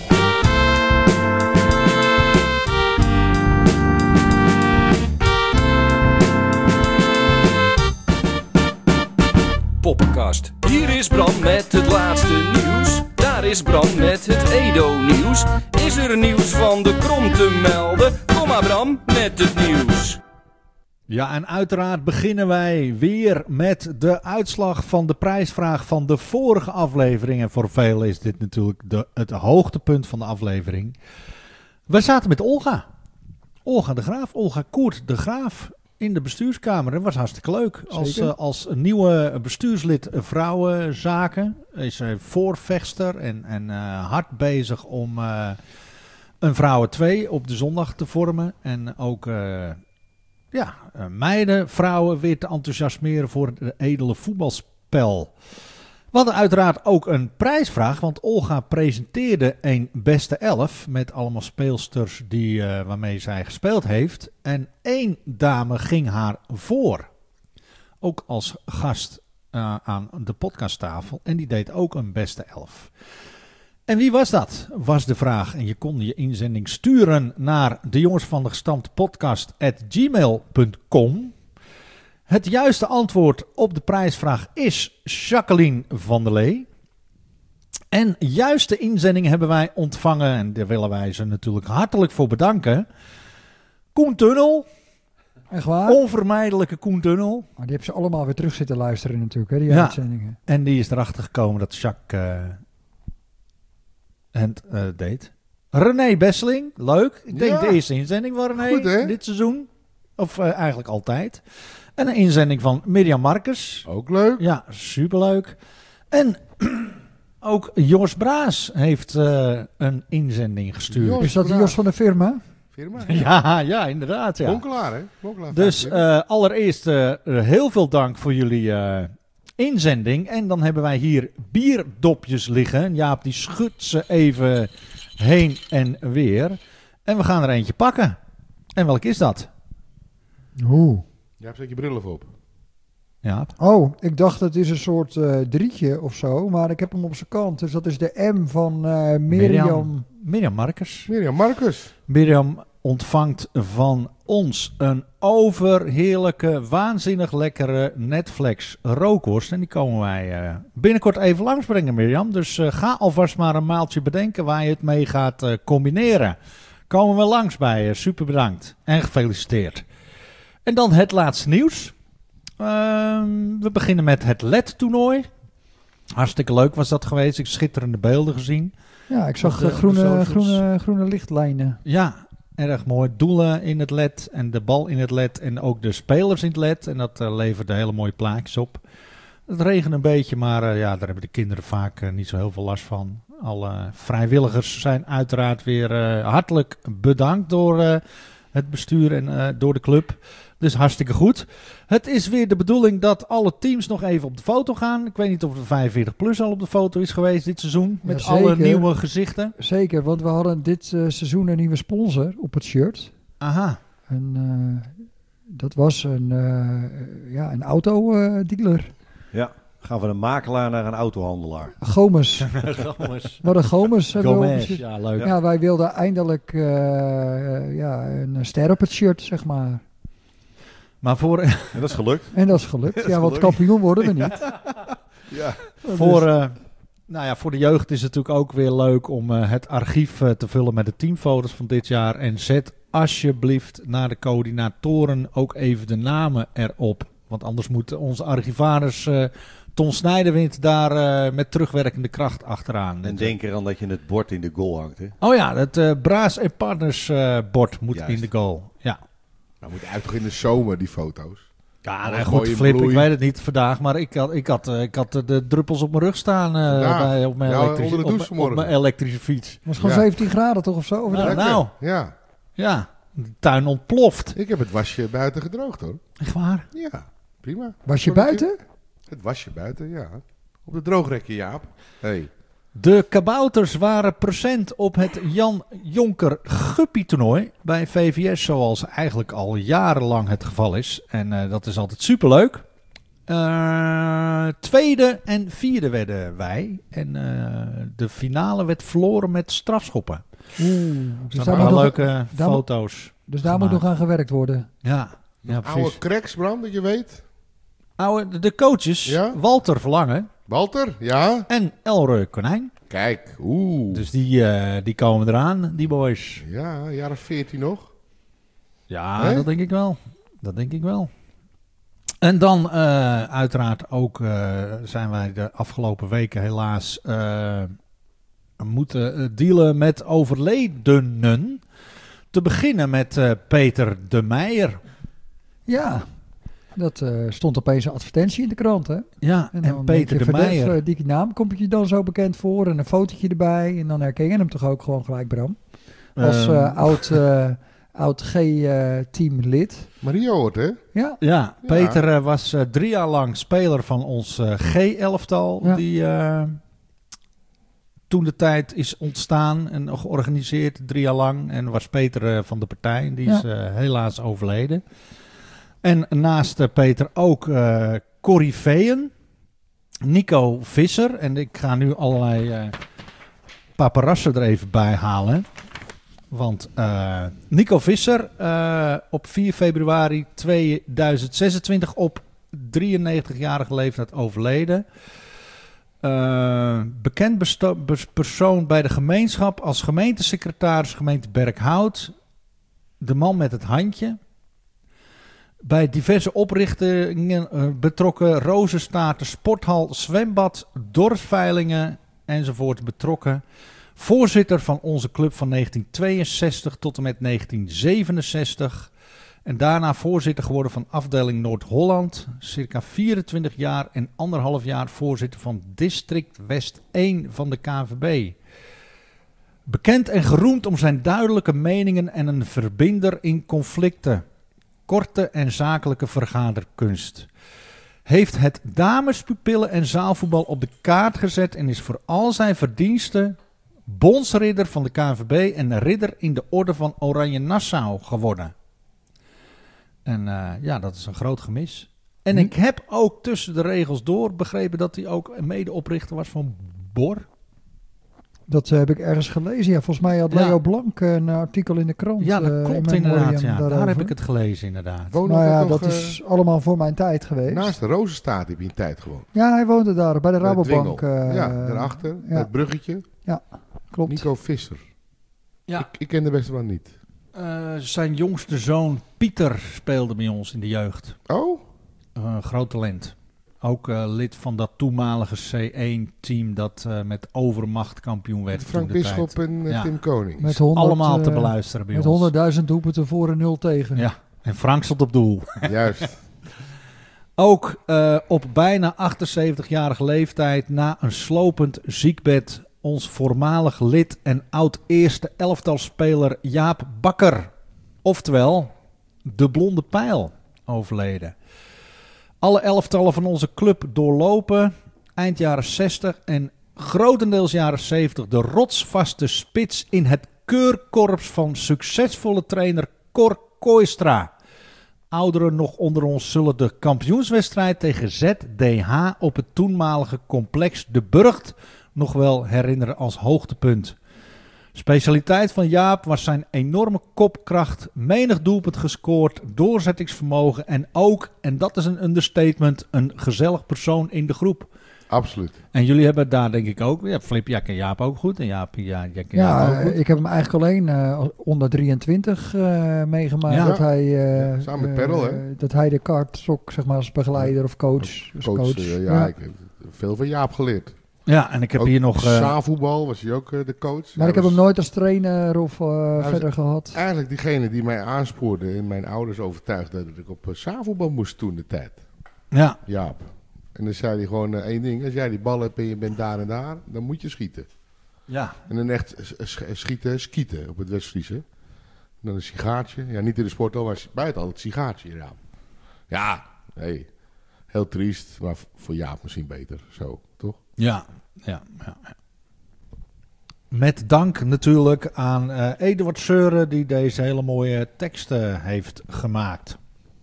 Speaker 1: Poppenkast. Hier is Bram met het laatste nieuws. Daar is Bram met het Edo-nieuws. Is er nieuws van de Krom te melden? Kom maar Bram met het nieuws.
Speaker 2: Ja, en uiteraard beginnen wij weer met de uitslag van de prijsvraag van de vorige aflevering. En voor velen is dit natuurlijk het hoogtepunt van de aflevering. We zaten met Olga. Olga de Graaf, Olga Koert de Graaf in de bestuurskamer. Dat was hartstikke leuk. Als nieuwe bestuurslid vrouwenzaken is zij voorvechter en hard bezig om een vrouwen 2 op de zondag te vormen. En ook meiden, vrouwen weer te enthousiasmeren voor het edele voetbalspel. We hadden uiteraard ook een prijsvraag, want Olga presenteerde een beste 11 met allemaal speelsters waarmee zij gespeeld heeft. En 1 dame ging haar voor, ook als gast aan de podcasttafel. En die deed ook een beste 11. En wie was dat? Was de vraag. En je kon je inzending sturen naar de jongens van de gestampte podcast@gmail.com. Het juiste antwoord op de prijsvraag is Jacqueline van der Lee. En juiste inzending hebben wij ontvangen. En daar willen wij ze natuurlijk hartelijk voor bedanken. Koen Tunnel.
Speaker 3: Echt waar?
Speaker 2: Onvermijdelijke Koen Tunnel.
Speaker 3: Maar die hebben ze allemaal weer terug zitten luisteren natuurlijk, hè, die uitzendingen.
Speaker 2: En die is erachter gekomen dat Jacques het deed. René Besseling, leuk. Ik denk de eerste inzending van René
Speaker 4: Goed,
Speaker 2: dit seizoen. Of eigenlijk altijd. En een inzending van Mirjam Marcus.
Speaker 4: Ook leuk.
Speaker 2: Ja, superleuk. En ook Jos Braas heeft een inzending gestuurd.
Speaker 4: Jos
Speaker 3: is dat de Jos van de firma?
Speaker 2: Ja, inderdaad. Ja.
Speaker 4: Bonkelaar, hè? Bonkelaar,
Speaker 2: dus allereerst heel veel dank voor jullie inzending. En dan hebben wij hier bierdopjes liggen. Jaap die schudt ze even heen en weer. En we gaan er eentje pakken. En welk is dat?
Speaker 4: Jaap, zet je bril even op.
Speaker 2: Ja.
Speaker 3: Oh, ik dacht het is een soort drietje of zo, maar ik heb hem op zijn kant. Dus dat is de M van Mirjam.
Speaker 2: Mirjam Marcus.
Speaker 4: Mirjam Marcus.
Speaker 2: Mirjam ontvangt van ons een overheerlijke, waanzinnig lekkere Netflix rookworst. En die komen wij binnenkort even langsbrengen, Mirjam. Dus ga alvast maar een maaltje bedenken waar je het mee gaat combineren. Komen we langs bij je. Super bedankt. En gefeliciteerd. En dan het laatste nieuws. We beginnen met het LED-toernooi. Hartstikke leuk was dat geweest. Ik heb schitterende beelden gezien.
Speaker 3: Ja, ik zag
Speaker 2: Op de
Speaker 3: groene lichtlijnen.
Speaker 2: Ja, erg mooi. Doelen in het LED en de bal in het LED en ook de spelers in het LED. En dat leverde hele mooie plaatjes op. Het regent een beetje, maar daar hebben de kinderen vaak niet zo heel veel last van. Alle vrijwilligers zijn uiteraard weer hartelijk bedankt door het bestuur en door de club. Dus hartstikke goed. Het is weer de bedoeling dat alle teams nog even op de foto gaan. Ik weet niet of de 45 plus al op de foto is geweest dit seizoen. Met
Speaker 3: Ja,
Speaker 2: alle
Speaker 3: zeker.
Speaker 2: nieuwe gezichten.
Speaker 3: Zeker, want we hadden dit seizoen een nieuwe sponsor op het shirt.
Speaker 2: Aha.
Speaker 3: En dat was een autodealer.
Speaker 5: Ja, gaan van een makelaar naar een autohandelaar.
Speaker 3: Gomes. Wat een Gomes. hebben we op het
Speaker 2: Gomez,
Speaker 3: shirt.
Speaker 2: ja leuk.
Speaker 3: Ja, wij wilden eindelijk een ster op het shirt, zeg maar.
Speaker 2: Maar voor,
Speaker 5: En dat is gelukt.
Speaker 3: En dat is gelukt.
Speaker 5: Dat is
Speaker 3: Ja, want
Speaker 5: gelukt.
Speaker 3: kampioen worden we niet.
Speaker 5: Ja.
Speaker 2: voor de jeugd is het natuurlijk ook weer leuk om het archief te vullen met de teamfoto's van dit jaar. En zet alsjeblieft naar de coördinatoren ook even de namen erop. Want anders moet onze archivaris Ton Snijderwind daar met terugwerkende kracht achteraan.
Speaker 5: En denk eraan dat je het bord in de goal hangt. Hè?
Speaker 2: Oh ja, het Braas en Partners bord moet
Speaker 5: Juist.
Speaker 2: in de goal. Ja,
Speaker 4: Nou moet uit toch in de zomer, die foto's.
Speaker 2: ja
Speaker 4: Mooi
Speaker 2: nou goed,
Speaker 4: in
Speaker 2: Flip,
Speaker 4: bloei.
Speaker 2: ik weet het niet vandaag, maar ik had de druppels op mijn rug staan
Speaker 4: Vandaag?
Speaker 2: op mijn
Speaker 4: Ja,
Speaker 2: elektrische,
Speaker 4: onder de douche
Speaker 2: op
Speaker 4: vanmorgen.
Speaker 2: mijn elektrische fiets.
Speaker 3: Het was gewoon
Speaker 4: Ja.
Speaker 3: 17 graden toch of zo? Of
Speaker 2: Nou,
Speaker 3: dat?
Speaker 4: Lekker.
Speaker 2: nou.
Speaker 4: Ja,
Speaker 2: Ja, de tuin ontploft.
Speaker 4: ik heb het wasje buiten gedroogd hoor.
Speaker 2: Echt waar?
Speaker 4: Ja, prima.
Speaker 3: Was je
Speaker 4: Kon ik
Speaker 3: buiten?
Speaker 4: Het wasje buiten, ja. Op de droogrekje, Jaap. Hey.
Speaker 2: De kabouters waren present op het Jan Jonker Guppy toernooi bij VVS, zoals eigenlijk al jarenlang het geval is. En dat is altijd superleuk. Tweede en vierde werden wij. En de finale werd verloren met strafschoppen.
Speaker 3: Oeh,
Speaker 2: Dus
Speaker 3: dus
Speaker 2: daar
Speaker 3: daar, moet nog,
Speaker 2: leuke
Speaker 3: daar moet-
Speaker 2: foto's.
Speaker 3: dus daar moet nog aan gewerkt worden.
Speaker 2: Ja, ja
Speaker 4: Oude
Speaker 2: precies.
Speaker 4: cracks, Bram, dat je weet.
Speaker 2: De coaches,
Speaker 4: Ja?
Speaker 2: Walter Verlangen
Speaker 4: Walter, ja.
Speaker 2: en Elroy Konijn.
Speaker 4: Kijk, oeh.
Speaker 2: Dus die komen eraan, die boys.
Speaker 4: Ja, jaren 14 nog.
Speaker 2: Ja,
Speaker 4: Hè?
Speaker 2: dat denk ik wel. Dat denk ik wel. En dan uiteraard ook zijn wij de afgelopen weken helaas moeten dealen met overledenen. Te beginnen met Peter de Meijer.
Speaker 3: Ja, dat stond opeens een advertentie in de krant, hè?
Speaker 2: Ja, en
Speaker 3: dan
Speaker 2: Peter de
Speaker 3: denk je,
Speaker 2: Meijer.
Speaker 3: die naam komt je dan zo bekend voor en een fotootje erbij. En dan herken je hem toch ook gewoon gelijk, Bram. Als oud G-teamlid.
Speaker 4: Mario hoort, hè?
Speaker 3: Ja,
Speaker 2: Ja, Peter was 3 jaar lang speler van ons G-elftal.
Speaker 3: Ja.
Speaker 2: Die toen de tijd is ontstaan en georganiseerd 3 jaar lang. En was Peter van de partij. Die is helaas overleden. En naast Peter ook Corriveeën. Nico Visser. En ik ga nu allerlei paparassen er even bij halen. Want Nico Visser op 4 februari 2026 op 93-jarige leeftijd overleden. Bekend persoon bij de gemeenschap als gemeentesecretaris gemeente Berkhout. De man met het handje. Bij diverse oprichtingen betrokken. Rozenstaarten, sporthal, zwembad, dorpsveilingen enzovoort betrokken. Voorzitter van onze club van 1962 tot en met 1967. En daarna voorzitter geworden van afdeling Noord-Holland. Circa 24 jaar en 1,5 jaar voorzitter van district West 1 van de KNVB. Bekend en geroemd om zijn duidelijke meningen en een verbinder in conflicten. Korte en zakelijke vergaderkunst. Heeft het damespupillen en zaalvoetbal op de kaart gezet en is voor al zijn verdiensten bondsridder van de KNVB en ridder in de orde van Oranje Nassau geworden. En dat is een groot gemis. En ik heb ook tussen de regels door begrepen dat hij ook medeoprichter was van BOR.
Speaker 3: dat heb ik ergens gelezen. Ja, volgens mij had
Speaker 2: Ja.
Speaker 3: Leo Blank een artikel in de krant.
Speaker 2: Ja, dat
Speaker 3: in
Speaker 2: klopt
Speaker 3: memoriam
Speaker 2: inderdaad. Ja. Daar
Speaker 3: daarover.
Speaker 2: heb ik het gelezen inderdaad.
Speaker 4: Woonde
Speaker 3: Nou
Speaker 4: ook
Speaker 3: ja,
Speaker 4: nog,
Speaker 3: dat is allemaal voor mijn tijd geweest.
Speaker 4: naast de Rozenstaat heb je een tijd gewoond.
Speaker 3: Ja, hij woonde daar bij de
Speaker 4: Bij
Speaker 3: Rabobank.
Speaker 4: Dwingel. Ja, daarachter.
Speaker 3: ja.
Speaker 4: Het bruggetje.
Speaker 3: Klopt.
Speaker 4: Nico Visser.
Speaker 2: Ja.
Speaker 4: Ik ken de beste man niet.
Speaker 2: Zijn jongste zoon Pieter speelde bij ons in de jeugd.
Speaker 4: Oh?
Speaker 2: Groot talent. Ook lid van dat toenmalige C1-team dat met overmacht kampioen werd.
Speaker 4: Frank
Speaker 2: toen de
Speaker 4: Bisschop
Speaker 2: tijd.
Speaker 4: en
Speaker 2: Ja.
Speaker 4: Tim Koning.
Speaker 3: Met 100,
Speaker 2: Allemaal te beluisteren bij ons.
Speaker 3: met 100.000 doelpunten voor en 0 tegen.
Speaker 2: Ja, en Frank stond op doel.
Speaker 4: Juist.
Speaker 2: Ook op bijna 78-jarige leeftijd na een slopend ziekbed ons voormalig lid en oud-eerste elftalspeler Jaap Bakker. Oftewel, de blonde pijl, overleden. Alle elftallen van onze club doorlopen, eind jaren 60 en grotendeels jaren 70, de rotsvaste spits in het keurkorps van succesvolle trainer Cor Kooistra. Ouderen nog onder ons zullen de kampioenswedstrijd tegen ZDH op het toenmalige complex De Burgt nog wel herinneren als hoogtepunt. Specialiteit van Jaap was zijn enorme kopkracht, menig doelpunt gescoord, doorzettingsvermogen en ook, en dat is een understatement, een gezellig persoon in de groep.
Speaker 4: Absoluut.
Speaker 2: En jullie hebben daar denk ik ook, ja, Flip, jij kent Jaap ook goed en Jaap, jij kent Jaap ook goed.
Speaker 3: Ik heb hem eigenlijk alleen onder 23 meegemaakt.
Speaker 2: Ja.
Speaker 3: Dat hij,
Speaker 4: samen met Perl, hè?
Speaker 3: Dat hij de kaart trok, zeg maar, als begeleider of coach. Als
Speaker 4: Coach,
Speaker 3: coach.
Speaker 4: ik heb veel van Jaap geleerd.
Speaker 2: Ja, en ik heb
Speaker 4: Ook
Speaker 2: hier nog...
Speaker 4: zaalvoetbal was hij ook de coach.
Speaker 3: Maar ik heb hem nooit als trainer of
Speaker 4: was
Speaker 3: verder gehad.
Speaker 4: Eigenlijk diegene die mij aanspoorde en mijn ouders overtuigde dat ik op zaalvoetbal moest toen de tijd.
Speaker 2: Ja,
Speaker 4: Jaap. En dan zei hij gewoon één ding. Als jij die bal hebt en je bent daar en daar, dan moet je schieten.
Speaker 2: ja.
Speaker 4: En dan echt skieten op het West-Friese. Dan een sigaartje. Ja, niet in de sporthal, maar buiten al het sigaartje. Ja, ja, hey, heel triest, maar voor Jaap misschien beter. Zo, toch?
Speaker 2: Ja. Met dank natuurlijk aan Eduard Seuren die deze hele mooie teksten heeft gemaakt.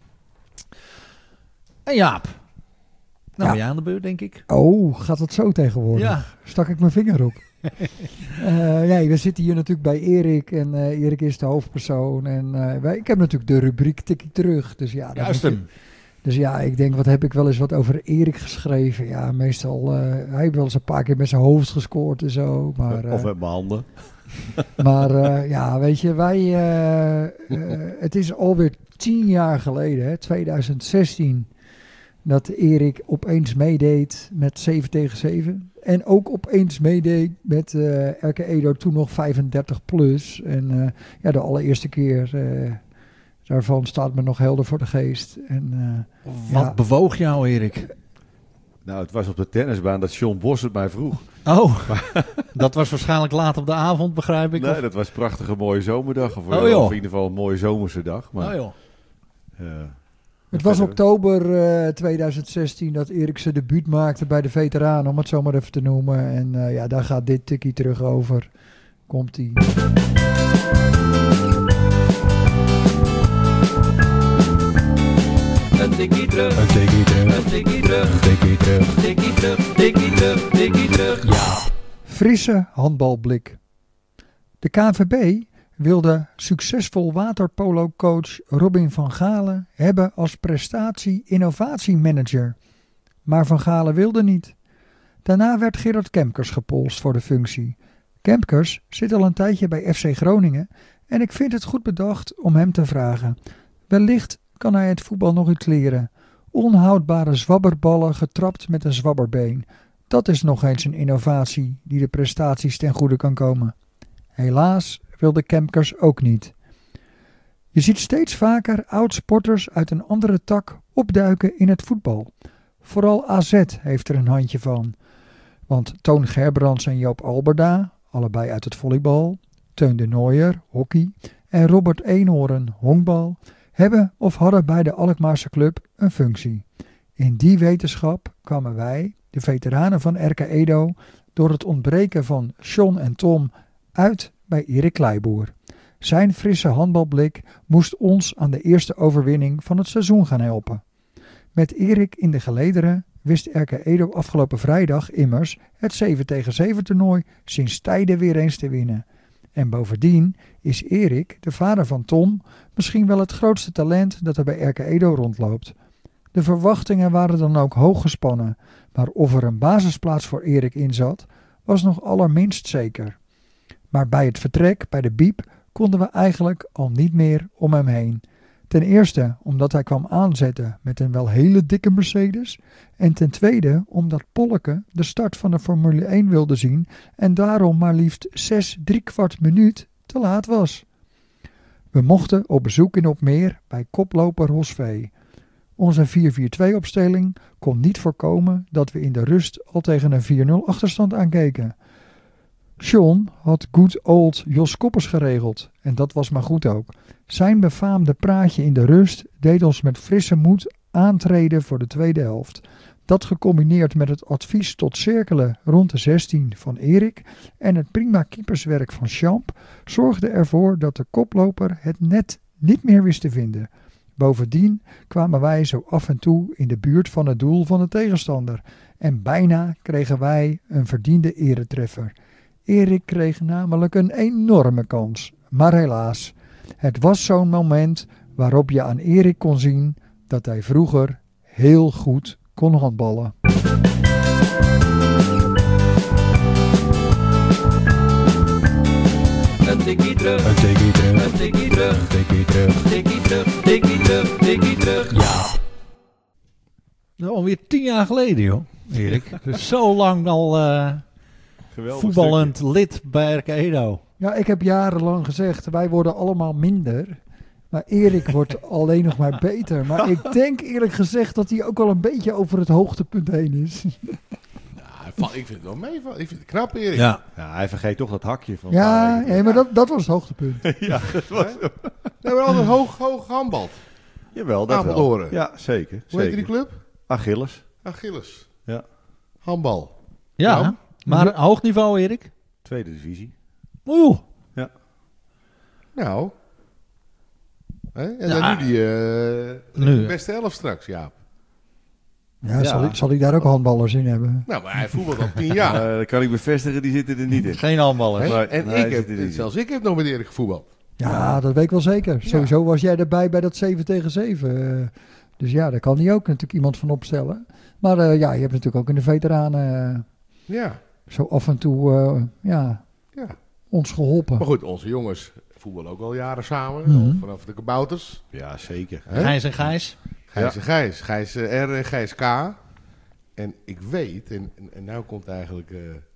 Speaker 2: En Jaap, nou ben jij aan de beurt denk ik.
Speaker 3: Oh, gaat het zo tegenwoordig?
Speaker 2: Ja.
Speaker 3: Stak ik mijn vinger op. Nee, we zitten hier natuurlijk bij Erik. En Erik is de hoofdpersoon. En ik heb natuurlijk de rubriek Tikkie Terug. Dus ja,
Speaker 2: Juist hem.
Speaker 3: Dus ja, ik denk, wat heb ik wel eens wat over Erik geschreven? Ja, meestal, hij heeft wel eens een paar keer met zijn hoofd gescoord en zo. Maar,
Speaker 5: Of met mijn handen.
Speaker 3: maar ja, weet je, het is alweer 10 jaar geleden, hè, 2016, dat Erik opeens meedeed met 7 tegen 7. En ook opeens meedeed met RK Edo, toen nog 35 plus. En ja, de allereerste keer... daarvan staat me nog helder voor de geest. En,
Speaker 2: Wat bewoog jou, Erik?
Speaker 5: Nou, het was op de tennisbaan dat John Bos het mij vroeg.
Speaker 2: Oh, dat was waarschijnlijk laat op de avond, begrijp ik?
Speaker 5: Nee,
Speaker 2: of?
Speaker 5: dat was een prachtige mooie zomerdag. Of
Speaker 2: Oh, joh.
Speaker 5: in ieder geval een mooie zomerse dag. Maar,
Speaker 2: Oh joh.
Speaker 3: het was
Speaker 5: verder.
Speaker 3: oktober 2016 dat Erik zijn debuut maakte bij de veteranen, om het zo maar even te noemen. En ja, daar gaat dit tikkie terug over. Komt-ie.
Speaker 1: Een tikkie terug, een tikkie terug, een tikkie terug, een tikkie terug, tikkie terug, tikkie terug, tikkie terug. Ja.
Speaker 3: Frisse handbalblik. De KNVB wilde succesvol waterpolo-coach Robin van Galen hebben als prestatie-innovatiemanager. Maar Van Galen wilde niet. Daarna werd Gerard Kemkers gepolst voor de functie. Kemkers zit al een tijdje bij FC Groningen en ik vind het goed bedacht om hem te vragen. Wellicht kan hij het voetbal nog iets leren. Onhoudbare zwabberballen getrapt met een zwabberbeen. Dat is nog eens een innovatie die de prestaties ten goede kan komen. Helaas wilde Kemkers ook niet. Je ziet steeds vaker oud-sporters uit een andere tak opduiken in het voetbal. Vooral AZ heeft er een handje van. Want Toon Gerbrands en Joop Alberda, allebei uit het volleybal, Teun de Nooijer, hockey, en Robert Eenhoorn, honkbal, hebben of hadden bij de Alkmaarse club een functie. In die wetenschap kwamen wij, de veteranen van RK Edo, door het ontbreken van John en Tom uit bij Erik Kleiboer. Zijn frisse handbalblik moest ons aan de eerste overwinning van het seizoen gaan helpen. Met Erik in de gelederen wist RK Edo afgelopen vrijdag immers het 7 tegen 7 toernooi sinds tijden weer eens te winnen. En bovendien is Erik, de vader van Tom, misschien wel het grootste talent dat er bij RK Edo rondloopt. De verwachtingen waren dan ook hoog gespannen, maar of er een basisplaats voor Erik in zat, was nog allerminst zeker. Maar bij het vertrek, bij de biep, konden we eigenlijk al niet meer om hem heen. Ten eerste omdat hij kwam aanzetten met een wel hele dikke Mercedes. En ten tweede omdat Polleke de start van de Formule 1 wilde zien en daarom maar liefst 6¾ minuut te laat was. We mochten op bezoek in Opmeer bij koploper Hosvee. Onze 4-4-2 opstelling kon niet voorkomen dat we in de rust al tegen een 4-0 achterstand aankeken. Sean had good old Jos Koppers geregeld en dat was maar goed ook. Zijn befaamde praatje in de rust deed ons met frisse moed aantreden voor de tweede helft. Dat gecombineerd met het advies tot cirkelen rond de 16 van Erik en het prima keeperswerk van Champ zorgde ervoor dat de koploper het net niet meer wist te vinden. Bovendien kwamen wij zo af en toe in de buurt van het doel van de tegenstander en bijna kregen wij een verdiende eretreffer. Erik kreeg namelijk een enorme kans, maar helaas, het was zo'n moment waarop je aan Erik kon zien dat hij vroeger heel goed kon handballen.
Speaker 1: Een tikkie terug, een tikkie terug, een tikkie terug, een tikkie terug, een tikkie terug, tikkie terug, tikkie terug. Ja.
Speaker 2: Nou, alweer 10 jaar geleden, joh, Erik. Dus zo lang al voetballend lid bij RK Edo.
Speaker 3: Ja, ik heb jarenlang gezegd, wij worden allemaal minder. Maar Erik wordt alleen nog maar beter. Maar ik denk eerlijk gezegd dat hij ook al een beetje over het hoogtepunt heen is.
Speaker 4: Ik vind het wel mee. Ik vind het knap, Erik.
Speaker 2: Ja.
Speaker 5: Ja, hij vergeet toch dat hakje van...
Speaker 3: Ja, nee, maar dat was het hoogtepunt.
Speaker 5: ja, dat was...
Speaker 4: We hebben altijd hoog handbald.
Speaker 5: Jawel, dat wel.
Speaker 4: Apeldoorn.
Speaker 5: Ja, zeker.
Speaker 4: Hoe heet die club?
Speaker 5: Achilles.
Speaker 4: Achilles.
Speaker 5: Ja.
Speaker 4: Handbal.
Speaker 2: Ja,
Speaker 4: Nou,
Speaker 2: maar hoog niveau, Erik.
Speaker 5: Tweede divisie.
Speaker 2: Oeh.
Speaker 4: Nou. Hè? En
Speaker 2: Ja.
Speaker 4: dan nu de beste 11 straks, Jaap.
Speaker 3: Ja,
Speaker 5: Ja.
Speaker 3: zal hij daar ook handballers in hebben?
Speaker 4: Nou, maar hij voetbalt al 10 jaar.
Speaker 5: Dat kan ik bevestigen, die zitten er niet in.
Speaker 2: Geen handballer.
Speaker 4: Hè?
Speaker 5: Nee,
Speaker 4: En
Speaker 5: nee, zit er niet in.
Speaker 4: zelfs ik heb nog met Erik gevoetbald.
Speaker 3: Ja, dat weet ik wel zeker.
Speaker 4: Ja.
Speaker 3: Sowieso was jij erbij bij dat 7-tegen-7. Dus ja, daar kan hij ook natuurlijk iemand van opstellen. Maar ja, je hebt natuurlijk ook in de veteranen
Speaker 4: Ja.
Speaker 3: zo af en toe
Speaker 4: Ja.
Speaker 3: ons geholpen.
Speaker 4: Maar goed, onze jongens voetballen ook al jaren samen.
Speaker 3: Mhm.
Speaker 4: Vanaf de kabouters.
Speaker 5: Ja, zeker.
Speaker 4: Hè?
Speaker 2: Gijs en Gijs.
Speaker 4: Gijs en Gijs. Gijs R en Gijs K. En ik weet, en nou komt eigenlijk...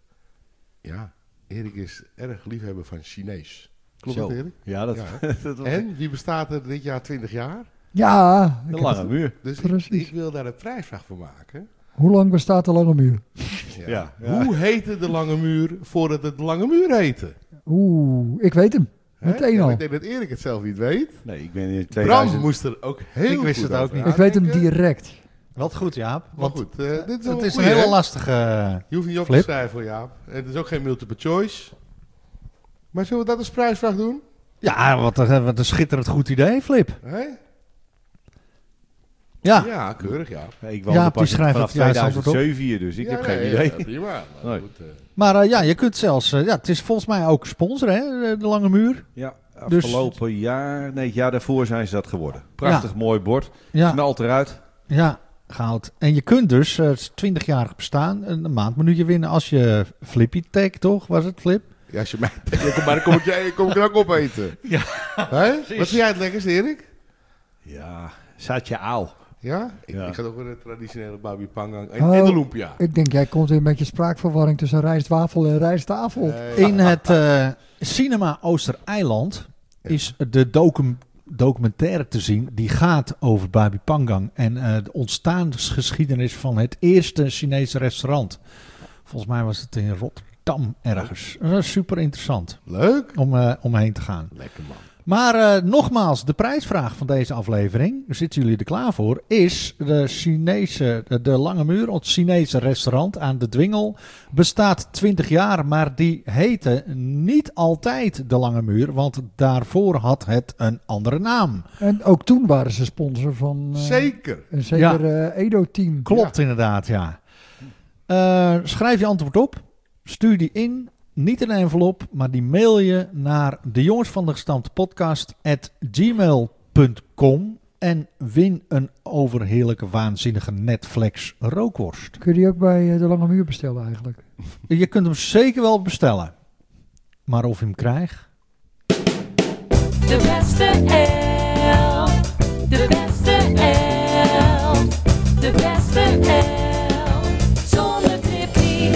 Speaker 4: Erik is erg liefhebber van Chinees. Klopt
Speaker 5: Zo.
Speaker 4: dat, Erik?
Speaker 5: Ja, dat,
Speaker 4: Ja,
Speaker 5: dat was
Speaker 4: En wie bestaat er dit jaar 20 jaar?
Speaker 3: Ja,
Speaker 5: een lange muur.
Speaker 4: Dus
Speaker 3: Precies.
Speaker 4: ik wil daar een prijsvraag voor maken.
Speaker 3: hoe lang bestaat de Lange Muur?
Speaker 5: Ja.
Speaker 4: Hoe heette de Lange Muur voordat het de Lange Muur heette?
Speaker 3: Oeh, ik weet hem.
Speaker 4: Hè?
Speaker 3: Meteen
Speaker 4: Ja,
Speaker 3: al.
Speaker 4: ik denk dat Erik het zelf niet weet.
Speaker 5: Nee, ik ben in
Speaker 4: Bram
Speaker 5: 2000...
Speaker 4: moest er ook heel
Speaker 2: Ik wist
Speaker 4: goed
Speaker 2: het ook
Speaker 4: over
Speaker 2: niet.
Speaker 3: Ik weet hem
Speaker 4: nadenken.
Speaker 3: direct.
Speaker 2: Wat goed, Jaap.
Speaker 4: Maar
Speaker 2: Want
Speaker 4: goed, dit is
Speaker 2: het
Speaker 4: wel
Speaker 2: is een
Speaker 4: goeie,
Speaker 2: hele
Speaker 4: hè?
Speaker 2: lastige...
Speaker 4: Je hoeft niet op
Speaker 2: Flip.
Speaker 4: te schrijven voor Jaap. Het is ook geen multiple choice. Maar zullen we dat als prijsvraag doen?
Speaker 2: Ja, wat een schitterend goed idee, Flip.
Speaker 4: Hè?
Speaker 2: Ja.
Speaker 4: Ja, keurig, ja.
Speaker 5: Ik woonde
Speaker 2: Jaap, die
Speaker 5: pas
Speaker 2: schrijft
Speaker 5: vanaf
Speaker 2: het juiste antwoord op.
Speaker 5: 2007 hier, dus ik
Speaker 4: Ja,
Speaker 5: heb geen
Speaker 4: nee,
Speaker 5: idee.
Speaker 4: ja, prima. Maar
Speaker 5: Nee.
Speaker 4: goed,
Speaker 2: Maar ja, je kunt zelfs... het is volgens mij ook sponsor, hè? De Lange Muur.
Speaker 5: Ja,
Speaker 2: Dus-
Speaker 5: afgelopen jaar... Nee, het jaar daarvoor zijn ze dat geworden. Prachtig mooi bord.
Speaker 2: Ja,
Speaker 5: Knalt eruit.
Speaker 2: ja, goud. En je kunt dus 20-jarig bestaan een maandminuutje winnen als je Flippy tag, toch? Was het, Flip?
Speaker 4: ja, als je mij... maar dan kom ik er ook opeten.
Speaker 2: Ja.
Speaker 4: Hè? Wat vind jij het lekkerste, Erik?
Speaker 5: Ja, Satya Aal.
Speaker 4: Ja?
Speaker 5: Ja.
Speaker 4: Ik ga ook weer de traditionele babi pangang en,
Speaker 3: Oh.
Speaker 4: en de lumpia.
Speaker 3: Ik denk, jij komt weer met je spraakverwarring tussen rijstwafel en rijsttafel.
Speaker 2: In het Cinema Oostereiland is de documentaire te zien die gaat over Babi Pangang en de ontstaansgeschiedenis van het eerste Chinese restaurant. Volgens mij was het in Rotterdam ergens. Dat is super interessant
Speaker 4: Leuk.
Speaker 2: om heen te gaan.
Speaker 4: Lekker, man.
Speaker 2: Maar nogmaals, de prijsvraag van deze aflevering, zitten jullie er klaar voor, is de Lange Muur, het Chinese restaurant aan de Dwingel, bestaat 20 jaar, maar die heette niet altijd de Lange Muur, want daarvoor had het een andere naam.
Speaker 3: En ook toen waren ze sponsor van
Speaker 4: Zeker.
Speaker 3: een zeker Edo-team.
Speaker 2: Klopt inderdaad, ja. Schrijf je antwoord op, stuur die in, niet in een envelop, maar die mail je naar de jongens van de gestampte podcast @gmail.com en win een overheerlijke, waanzinnige Netflix rookworst.
Speaker 3: Kun je die ook bij de Lange Muur bestellen eigenlijk?
Speaker 2: Je kunt hem zeker wel bestellen. Maar of je hem krijgt...
Speaker 6: De beste elf. De beste elf. De beste elf. Zonder Tippy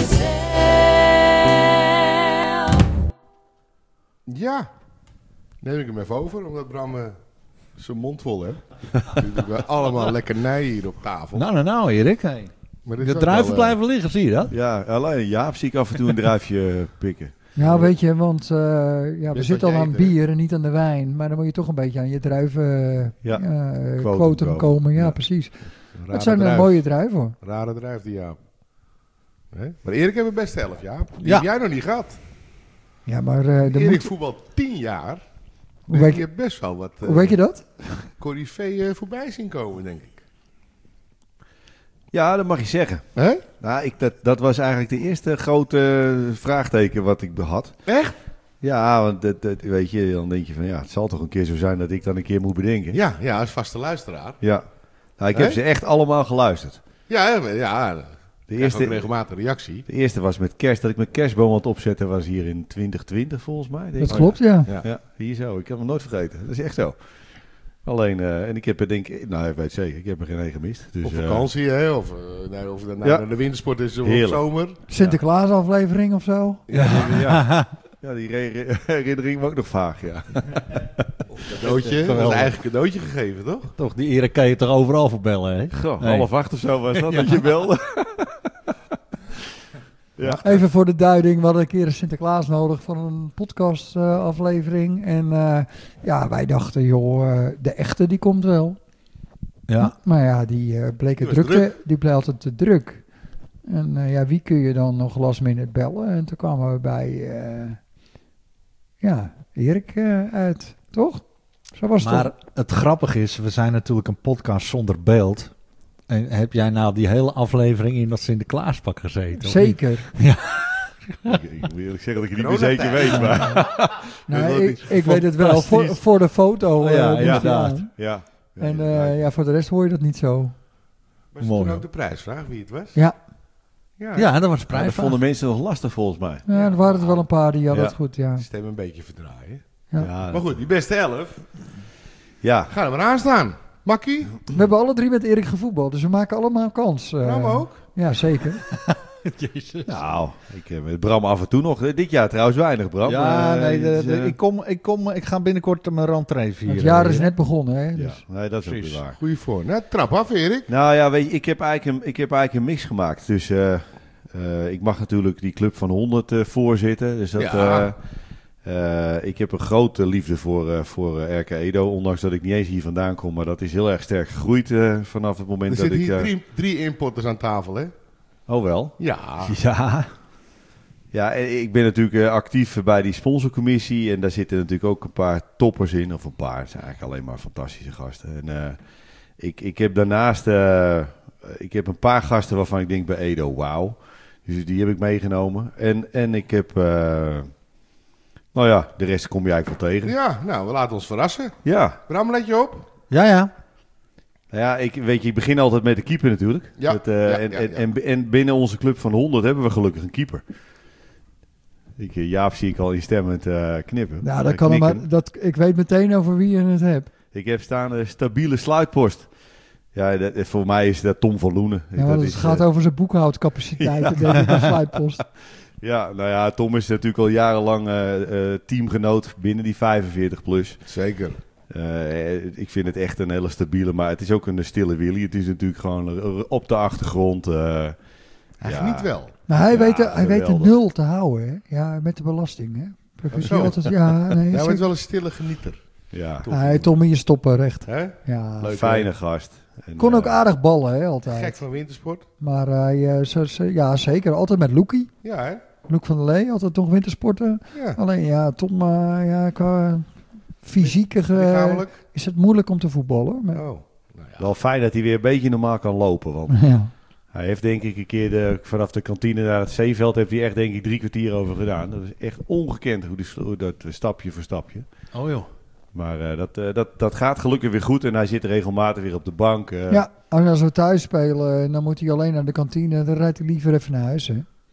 Speaker 6: zelf.
Speaker 4: Ja, neem ik hem even over, omdat Bram zijn mond vol heeft. Natuurlijk wel allemaal lekkernij hier op tafel.
Speaker 2: Nou, Erik. Hey.
Speaker 4: Maar dit
Speaker 2: De
Speaker 4: is ook
Speaker 2: druiven
Speaker 4: wel,
Speaker 2: blijven liggen, zie je dat?
Speaker 5: Ja, alleen Jaap zie ik af en toe een druifje pikken.
Speaker 3: Ja, weet je, want we
Speaker 4: Best
Speaker 3: zitten
Speaker 4: wat
Speaker 3: al
Speaker 4: je
Speaker 3: aan
Speaker 4: eet, hè?
Speaker 3: bier en niet aan de wijn. Maar dan moet je toch een beetje aan je druiven quotum komen. Ja,
Speaker 5: Ja.
Speaker 3: precies.
Speaker 4: Rare
Speaker 3: Het zijn
Speaker 4: druif.
Speaker 3: mooie druiven hoor.
Speaker 4: Rare druif die Jaap. Hè? Maar Erik heeft best 11, Jaap. Die
Speaker 2: Ja.
Speaker 4: heb jij nog niet gehad.
Speaker 3: Ja, maar de
Speaker 4: Erik
Speaker 3: moet...
Speaker 4: voetbal 10 jaar.
Speaker 3: Hoe weet
Speaker 4: Je
Speaker 3: je,
Speaker 4: hebt best wel wat
Speaker 3: hoe weet je dat?
Speaker 4: corifee voorbij zien komen, denk ik.
Speaker 5: Ja, dat mag je zeggen.
Speaker 4: Hè?
Speaker 5: Nou, dat was eigenlijk de eerste grote vraagteken wat ik had.
Speaker 4: Echt?
Speaker 5: Ja, want weet je, dan denk je van ja, het zal toch een keer zo zijn dat ik dan een keer moet bedenken.
Speaker 4: Ja, als vaste luisteraar.
Speaker 5: Ja. Nou, ik heb
Speaker 4: Hè?
Speaker 5: ze echt allemaal geluisterd.
Speaker 4: Ja,
Speaker 5: De
Speaker 4: eerste ook
Speaker 5: eerste,
Speaker 4: regelmatig reactie.
Speaker 5: de eerste was met kerst, dat ik mijn kerstboom aan het opzetten was hier in 2020 volgens mij. denk
Speaker 3: Dat
Speaker 5: ik.
Speaker 3: klopt, ja.
Speaker 5: Ja, hier zo. Ik heb hem nooit vergeten. Dat is echt zo. Alleen, en ik heb er denk ik, nou ik weet zeker, ik heb er geen één gemist. Dus,
Speaker 4: Op vakantie, hè? Of het nou
Speaker 5: Ja.
Speaker 4: naar de wintersport is of op
Speaker 5: Heerlijk.
Speaker 4: zomer.
Speaker 3: Sinterklaas aflevering of zo.
Speaker 5: Ja, die herinnering was ook nog vaag, ja.
Speaker 4: Cadeautje. Dat is
Speaker 2: Geweldig.
Speaker 4: een eigen cadeautje gegeven, toch?
Speaker 2: Toch, die Erik kan je toch overal voor bellen, hè?
Speaker 5: Goh,
Speaker 2: Nee.
Speaker 5: 7:30 of zo was dat, dat je belde. Ja.
Speaker 3: Even voor de duiding, we hadden een keer een Sinterklaas nodig voor een podcast aflevering. En ja, wij dachten, joh, de echte die komt wel.
Speaker 2: Ja.
Speaker 3: Maar ja, die bleek het
Speaker 4: Die was
Speaker 3: druk. Die bleek altijd te druk. En ja, wie kun je dan nog last minute bellen? En toen kwamen we bij Erik uit, toch? Zo was het
Speaker 2: Maar
Speaker 3: toch?
Speaker 2: het grappige is, we zijn natuurlijk een podcast zonder beeld. En heb jij nou die hele aflevering in dat Sinterklaaspak gezeten? of niet?
Speaker 3: Zeker.
Speaker 5: Ik moet eerlijk zeggen dat ik het niet meer zeker weet, maar...
Speaker 3: Nee, ik weet het wel. Voor de foto.
Speaker 2: Oh ja,
Speaker 3: moest hij
Speaker 2: inderdaad.
Speaker 3: aan.
Speaker 5: Ja.
Speaker 3: En ja, voor de rest hoor je dat niet zo.
Speaker 4: Was
Speaker 2: Mooi,
Speaker 4: toen ook
Speaker 2: hoor.
Speaker 4: de prijsvraag wie het was?
Speaker 3: Ja,
Speaker 2: Ja, dat was
Speaker 5: Dat
Speaker 2: prijs.
Speaker 5: vonden mensen nog lastig volgens mij.
Speaker 3: ja er waren er wel een paar die hadden
Speaker 5: Ja.
Speaker 3: het goed, ja.
Speaker 4: Die stem een beetje verdraaien.
Speaker 3: Ja.
Speaker 4: Maar goed, die beste 11.
Speaker 5: Ja.
Speaker 4: Ga er maar aan staan. Makkie?
Speaker 3: We hebben alle drie met Erik gevoetbald, dus we maken allemaal kans.
Speaker 4: Bram ook?
Speaker 3: Ja, zeker.
Speaker 2: Jezus.
Speaker 5: Nou, ik met Bram af en toe nog. Dit jaar trouwens weinig, Bram.
Speaker 2: Ja, nee,
Speaker 5: dus,
Speaker 2: ik ga binnenkort mijn rentree vieren.
Speaker 3: Het jaar is net begonnen, hè.
Speaker 5: Ja,
Speaker 3: Dus.
Speaker 5: nee, dat is ook
Speaker 2: Precies.
Speaker 5: weer waar.
Speaker 4: Goeie voor. Nou, trap af, Erik.
Speaker 5: Nou ja, weet je, ik heb eigenlijk een mix gemaakt. Dus ik mag natuurlijk die club van 100 voorzitten. Dus dat,
Speaker 4: Ja.
Speaker 5: ik heb een grote liefde voor RK Edo. Ondanks dat ik niet eens hier vandaan kom. Maar dat is heel erg sterk gegroeid vanaf het
Speaker 4: Er
Speaker 5: moment dat
Speaker 4: zitten
Speaker 5: ik...
Speaker 4: hier drie importers aan tafel, hè?
Speaker 5: Oh wel?
Speaker 4: Ja.
Speaker 2: Ja,
Speaker 5: Ja, en ik ben natuurlijk actief bij die sponsorcommissie. En daar zitten natuurlijk ook een paar toppers in. Of een paar, het zijn eigenlijk alleen maar fantastische gasten. En ik heb daarnaast ik heb een paar gasten waarvan ik denk bij Edo, wauw. Dus die heb ik meegenomen. En ik heb, nou ja, de rest kom je eigenlijk wel tegen.
Speaker 4: Ja, nou, we laten ons verrassen.
Speaker 5: Ja,
Speaker 4: Bram, let je op.
Speaker 2: ja.
Speaker 5: nou ja, ik begin altijd met de keeper natuurlijk.
Speaker 4: Ja, ja.
Speaker 5: En binnen onze club van 100 hebben we gelukkig een keeper. Jaap zie ik al instemmend knippen.
Speaker 3: Nou, dat kan er
Speaker 5: knikken.
Speaker 3: maar, ik weet meteen over wie je het hebt.
Speaker 5: Ik heb staan een stabiele sluitpost. Ja, voor mij is dat Tom van Loenen.
Speaker 3: Ja, want het gaat over zijn boekhoudcapaciteiten, denk ik, de sluitpost.
Speaker 5: Ja, nou ja, Tom is natuurlijk al jarenlang teamgenoot binnen die 45 plus.
Speaker 4: Zeker.
Speaker 5: Ik vind het echt een hele stabiele, maar het is ook een stille Willy. Het is natuurlijk gewoon op de achtergrond.
Speaker 4: Hij geniet wel.
Speaker 3: Maar hij
Speaker 5: Ja,
Speaker 3: weet de
Speaker 5: geweldig.
Speaker 3: nul te houden, hè? Ja, met de belasting, hè? Probeert
Speaker 4: zo.
Speaker 3: hij altijd, ja, nee,
Speaker 4: Hij
Speaker 3: zeker.
Speaker 4: is wel een stille genieter.
Speaker 5: Ja,
Speaker 3: Hij Tommy je stoppen recht.
Speaker 4: Hè?
Speaker 3: Ja.
Speaker 4: Leuk,
Speaker 5: fijne gast. En,
Speaker 3: Kon ook aardig ballen, hè, altijd.
Speaker 4: Gek van wintersport.
Speaker 3: Maar hij, ja, zeker. Altijd met Loekie.
Speaker 4: Ja, hè?
Speaker 3: Loek van der Lee, altijd toch wintersporten.
Speaker 4: Ja.
Speaker 3: Alleen, ja, Tom, ja, qua fysieke
Speaker 4: Lichamelijk.
Speaker 3: is het moeilijk om te voetballen. Maar,
Speaker 4: Oh. Nou ja.
Speaker 5: Wel fijn dat hij weer een beetje normaal kan lopen. Want
Speaker 3: ja.
Speaker 5: hij heeft denk ik een keer vanaf de kantine naar het zeeveld heeft hij echt denk ik 3 kwartier over gedaan. Dat is echt ongekend hoe dat stapje voor stapje.
Speaker 2: Oh joh.
Speaker 5: Maar dat gaat gelukkig weer goed en hij zit regelmatig weer op de bank.
Speaker 3: Ja, en als we thuis spelen, dan moet hij alleen naar de kantine. Dan rijdt hij liever even naar huis, hè.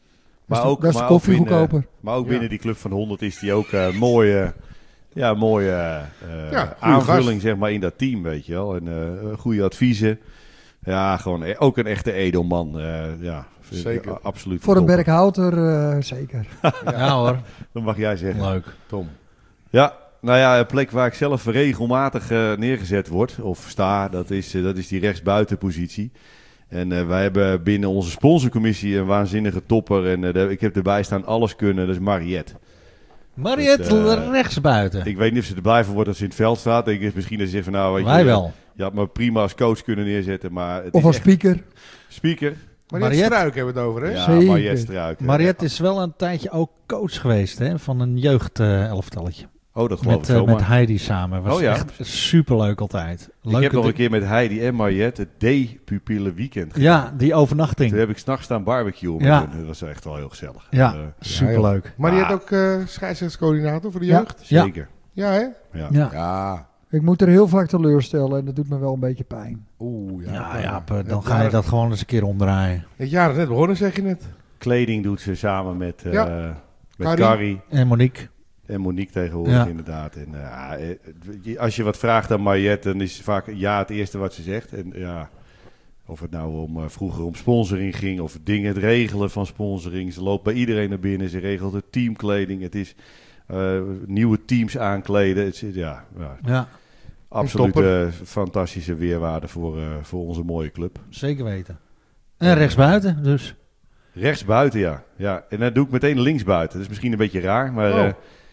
Speaker 5: Maar
Speaker 3: dat
Speaker 5: ook,
Speaker 3: is de
Speaker 5: maar
Speaker 3: koffie
Speaker 5: ook binnen,
Speaker 3: goedkoper.
Speaker 5: maar ook
Speaker 4: Ja.
Speaker 5: binnen die club van 100 is die ook mooie
Speaker 4: goede
Speaker 5: aanvulling
Speaker 4: gast.
Speaker 5: zeg maar, in dat team, weet je wel. En goede adviezen. Ja, gewoon ook een echte edelman.
Speaker 4: Zeker.
Speaker 5: Absoluut.
Speaker 3: Voor een
Speaker 5: topper.
Speaker 3: Berghouter zeker.
Speaker 2: Ja hoor,
Speaker 5: Dat mag jij zeggen.
Speaker 2: leuk.
Speaker 4: Tom.
Speaker 5: Ja, nou ja, een plek waar ik zelf regelmatig neergezet word, of sta, dat is die rechtsbuitenpositie. En wij hebben binnen onze sponsorcommissie een waanzinnige topper. En ik heb erbij staan alles kunnen, dat is Mariette.
Speaker 2: Mariette rechtsbuiten.
Speaker 5: Ik weet niet of ze er blij van wordt als ze in het veld staat. Ik denk misschien dat ze zegt van nou, weet
Speaker 2: Wij
Speaker 5: je,
Speaker 2: wel.
Speaker 5: je had me prima als coach kunnen neerzetten, maar het
Speaker 3: Of
Speaker 5: is
Speaker 3: als
Speaker 5: echt
Speaker 3: speaker.
Speaker 5: speaker.
Speaker 4: Maar
Speaker 2: Mariette-
Speaker 4: Struik hebben we het over, hè?
Speaker 5: Ja,
Speaker 3: Zeker.
Speaker 5: Mariette Struik.
Speaker 2: Mariette is wel een tijdje ook coach geweest hè, van een jeugd-elftalletje.
Speaker 5: Oh, dat geloof ik
Speaker 2: Met
Speaker 5: zomaar.
Speaker 2: Heidi samen. Was
Speaker 5: Oh ja.
Speaker 2: echt superleuk altijd.
Speaker 5: Ik heb nog een keer met Heidi en Mariette het D-pupillen weekend gedaan.
Speaker 2: Ja, die overnachting.
Speaker 5: Toen heb ik 's nachts staan barbecuen met
Speaker 2: Ja.
Speaker 5: hun. Dat was echt wel heel gezellig.
Speaker 2: Ja,
Speaker 5: Eh,
Speaker 2: superleuk.
Speaker 4: Maar die
Speaker 5: Ah.
Speaker 4: had ook scheidsrechtscoördinator voor de
Speaker 3: Ja.
Speaker 4: jeugd?
Speaker 2: Ja.
Speaker 5: zeker.
Speaker 4: Ja, hè?
Speaker 5: Ja.
Speaker 2: Ja.
Speaker 4: Ja.
Speaker 3: Ik moet er heel vaak teleurstellen en dat doet me wel een beetje pijn.
Speaker 4: Oeh, ja.
Speaker 2: Ja, Jaap,
Speaker 4: Het
Speaker 2: dan ga je
Speaker 4: jaar-
Speaker 2: dat gewoon eens een keer omdraaien.
Speaker 4: Het jaar is net begonnen, zeg je net.
Speaker 5: Kleding doet ze samen met,
Speaker 4: Ja.
Speaker 5: met
Speaker 4: Carrie.
Speaker 5: Carrie
Speaker 2: En Monique.
Speaker 5: en Monique tegenwoordig
Speaker 2: Ja.
Speaker 5: inderdaad. En, als je wat vraagt aan Mariette, dan is vaak ja het eerste wat ze zegt. En ja, of het nou vroeger om sponsoring ging of dingen, het regelen van sponsoring. Ze loopt bij iedereen naar binnen, ze regelt de teamkleding. Het is nieuwe teams aankleden. Het is, ja,
Speaker 2: Ja,
Speaker 5: absoluut
Speaker 4: topper.
Speaker 5: fantastische weerwaarde voor onze mooie club.
Speaker 2: zeker weten. En rechtsbuiten dus.
Speaker 5: Rechtsbuiten, ja. Ja. En dan doe ik meteen linksbuiten. Dat is misschien een beetje raar, maar...
Speaker 4: Oh.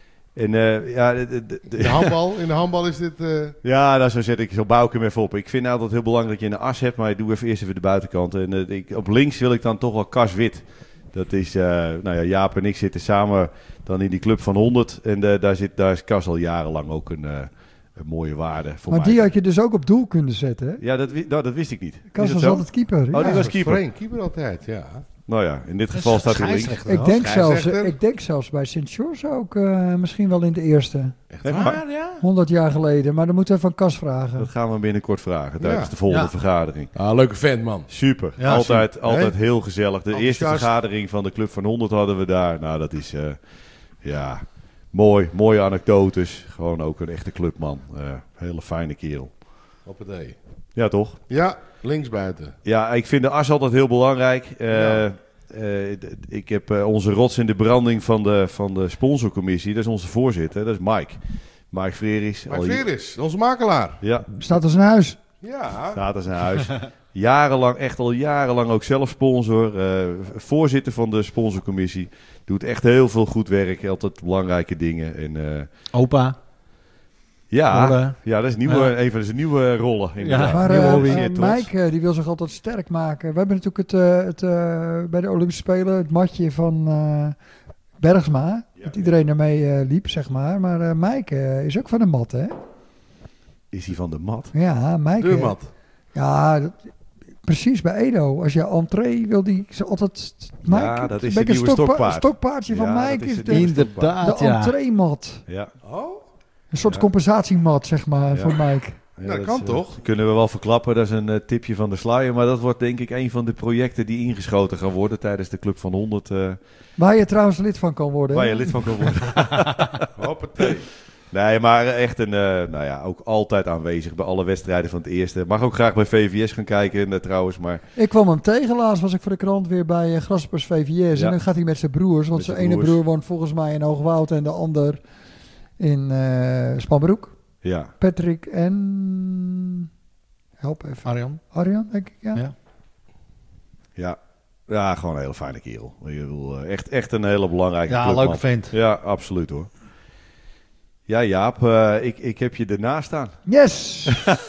Speaker 5: ja,
Speaker 4: In de handbal is dit...
Speaker 5: ja, nou, zo zet ik, zo bouw ik hem even op. Ik vind altijd heel belangrijk dat je een as hebt, maar ik doe eerst even de buitenkant. En op links wil ik dan toch wel Cas Wit. Dat is, nou ja, Jaap en ik zitten samen dan in die club van 100. En daar is Cas al jarenlang ook een mooie waarde voor
Speaker 3: Maar
Speaker 5: mij.
Speaker 3: die had je dus ook op doel kunnen zetten. Hè?
Speaker 5: Ja, dat wist ik niet. Is
Speaker 3: Kas
Speaker 5: dat
Speaker 3: was
Speaker 5: zo?
Speaker 3: altijd keeper.
Speaker 5: Oh, die
Speaker 3: ja.
Speaker 5: was keeper.
Speaker 4: Vreemd, keeper altijd, ja.
Speaker 5: Nou ja, in dit geval staat hij links.
Speaker 4: Scheidsrechter.
Speaker 3: Ik denk zelfs bij Sint George ook misschien wel in de eerste.
Speaker 4: Echt
Speaker 5: Echt
Speaker 4: waar,
Speaker 5: waar?
Speaker 4: ja?
Speaker 3: 100 jaar geleden. Maar dan moeten we van Kas vragen.
Speaker 5: Dat gaan we binnenkort vragen tijdens
Speaker 4: Ja.
Speaker 5: de volgende
Speaker 2: Ja.
Speaker 5: vergadering.
Speaker 4: Ah, leuke vent, man.
Speaker 5: Super.
Speaker 2: Ja,
Speaker 5: altijd
Speaker 4: super.
Speaker 5: altijd
Speaker 4: Hè?
Speaker 5: heel gezellig. De eerste
Speaker 4: Enthousiast.
Speaker 5: vergadering van de Club van 100 hadden we daar. Nou, dat is ja, mooi. Mooie anekdotes. Gewoon ook een echte clubman. Hele fijne kerel.
Speaker 4: Op het E.
Speaker 5: Ja, toch?
Speaker 4: Ja, linksbuiten.
Speaker 5: Ja, ik vind de as altijd heel belangrijk.
Speaker 4: Ja.
Speaker 5: Ik heb onze rots in de branding van de sponsorcommissie. Dat is onze voorzitter. Dat is Mike. Mike Freris.
Speaker 4: Maar Veris, onze makelaar.
Speaker 5: Ja,
Speaker 3: Staat als een huis.
Speaker 4: Ja.
Speaker 5: staat als een huis. Jarenlang ook zelf sponsor. Voorzitter van de sponsorcommissie. Doet echt heel veel goed werk. Altijd belangrijke dingen. En,
Speaker 2: Opa.
Speaker 5: ja,
Speaker 2: Rollen.
Speaker 5: ja, dat is een van zijn nieuwe rollen. Inderdaad.
Speaker 2: Ja,
Speaker 3: Maar
Speaker 5: Nieuwe hobby.
Speaker 3: Mike die wil zich altijd sterk maken. We hebben natuurlijk bij de Olympische Spelen het matje van Bergsma.
Speaker 5: Ja.
Speaker 3: Dat iedereen ermee liep, zeg maar. Maar Mike is ook van de mat, hè?
Speaker 5: Is hij van de mat?
Speaker 3: Ja, Mike.
Speaker 4: Deurmat.
Speaker 3: Ja, precies bij Edo. Als je entree wil die ze altijd... Mike,
Speaker 5: Ja, dat is
Speaker 3: een
Speaker 5: het nieuwe stokpaard.
Speaker 3: stokpaardje van
Speaker 5: Ja, dat
Speaker 3: Mike
Speaker 5: is
Speaker 3: is
Speaker 5: het
Speaker 3: de,
Speaker 5: nieuwe
Speaker 3: de
Speaker 2: Inderdaad, ja.
Speaker 3: entreemat.
Speaker 5: Ja.
Speaker 4: Oh?
Speaker 3: Een soort
Speaker 5: Ja.
Speaker 3: compensatiemat, zeg maar,
Speaker 5: Ja.
Speaker 3: voor Mike.
Speaker 5: Ja,
Speaker 4: dat kan toch?
Speaker 5: Kunnen we wel verklappen, dat is een tipje van de sluier. Maar dat wordt denk ik een van de projecten die ingeschoten gaan worden tijdens de Club van 100.
Speaker 3: Waar je trouwens lid van kan worden.
Speaker 5: Waar
Speaker 3: hè?
Speaker 5: je lid van kan worden.
Speaker 4: Hoppatee.
Speaker 5: Nee, maar echt nou ja, ook altijd aanwezig bij alle wedstrijden van het eerste. Mag ook graag bij VVS gaan kijken trouwens. Maar
Speaker 3: Ik kwam hem tegen, laatst was ik voor de krant weer bij Graspers VVS.
Speaker 5: Ja.
Speaker 3: En dan gaat hij met zijn broers, want
Speaker 5: Met
Speaker 3: zijn
Speaker 5: zijn
Speaker 3: ene
Speaker 5: broers.
Speaker 3: broer woont volgens mij in Hoogwoud en de ander in Spanbroek.
Speaker 5: ja,
Speaker 3: Patrick en... Help even.
Speaker 2: Arjan.
Speaker 3: Arjan, denk ik, ja.
Speaker 2: Ja.
Speaker 5: ja, gewoon een hele fijne kerel. Ik bedoel, echt een hele belangrijke
Speaker 2: Ja,
Speaker 5: clubman.
Speaker 2: leuke vent.
Speaker 5: Ja, absoluut hoor. Ja, Jaap, ik heb je ernaast staan.
Speaker 3: Yes!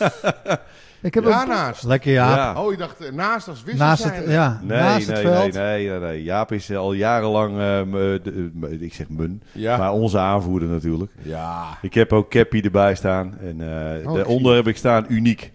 Speaker 3: Ik heb
Speaker 4: Ja,
Speaker 3: een...
Speaker 4: naast.
Speaker 2: Lekker Jaap.
Speaker 5: Ja.
Speaker 4: Oh, je dacht naast als wissel
Speaker 2: Naast
Speaker 4: zijn.
Speaker 2: het, ja,
Speaker 5: Nee,
Speaker 2: naast
Speaker 5: nee,
Speaker 2: het veld.
Speaker 5: nee. Jaap is al jarenlang, ik zeg
Speaker 4: Ja.
Speaker 5: maar onze aanvoerder natuurlijk.
Speaker 4: Ja.
Speaker 5: Ik heb ook Cappy erbij staan. En
Speaker 4: ik
Speaker 5: daaronder
Speaker 4: zie
Speaker 5: heb ik staan Uniek.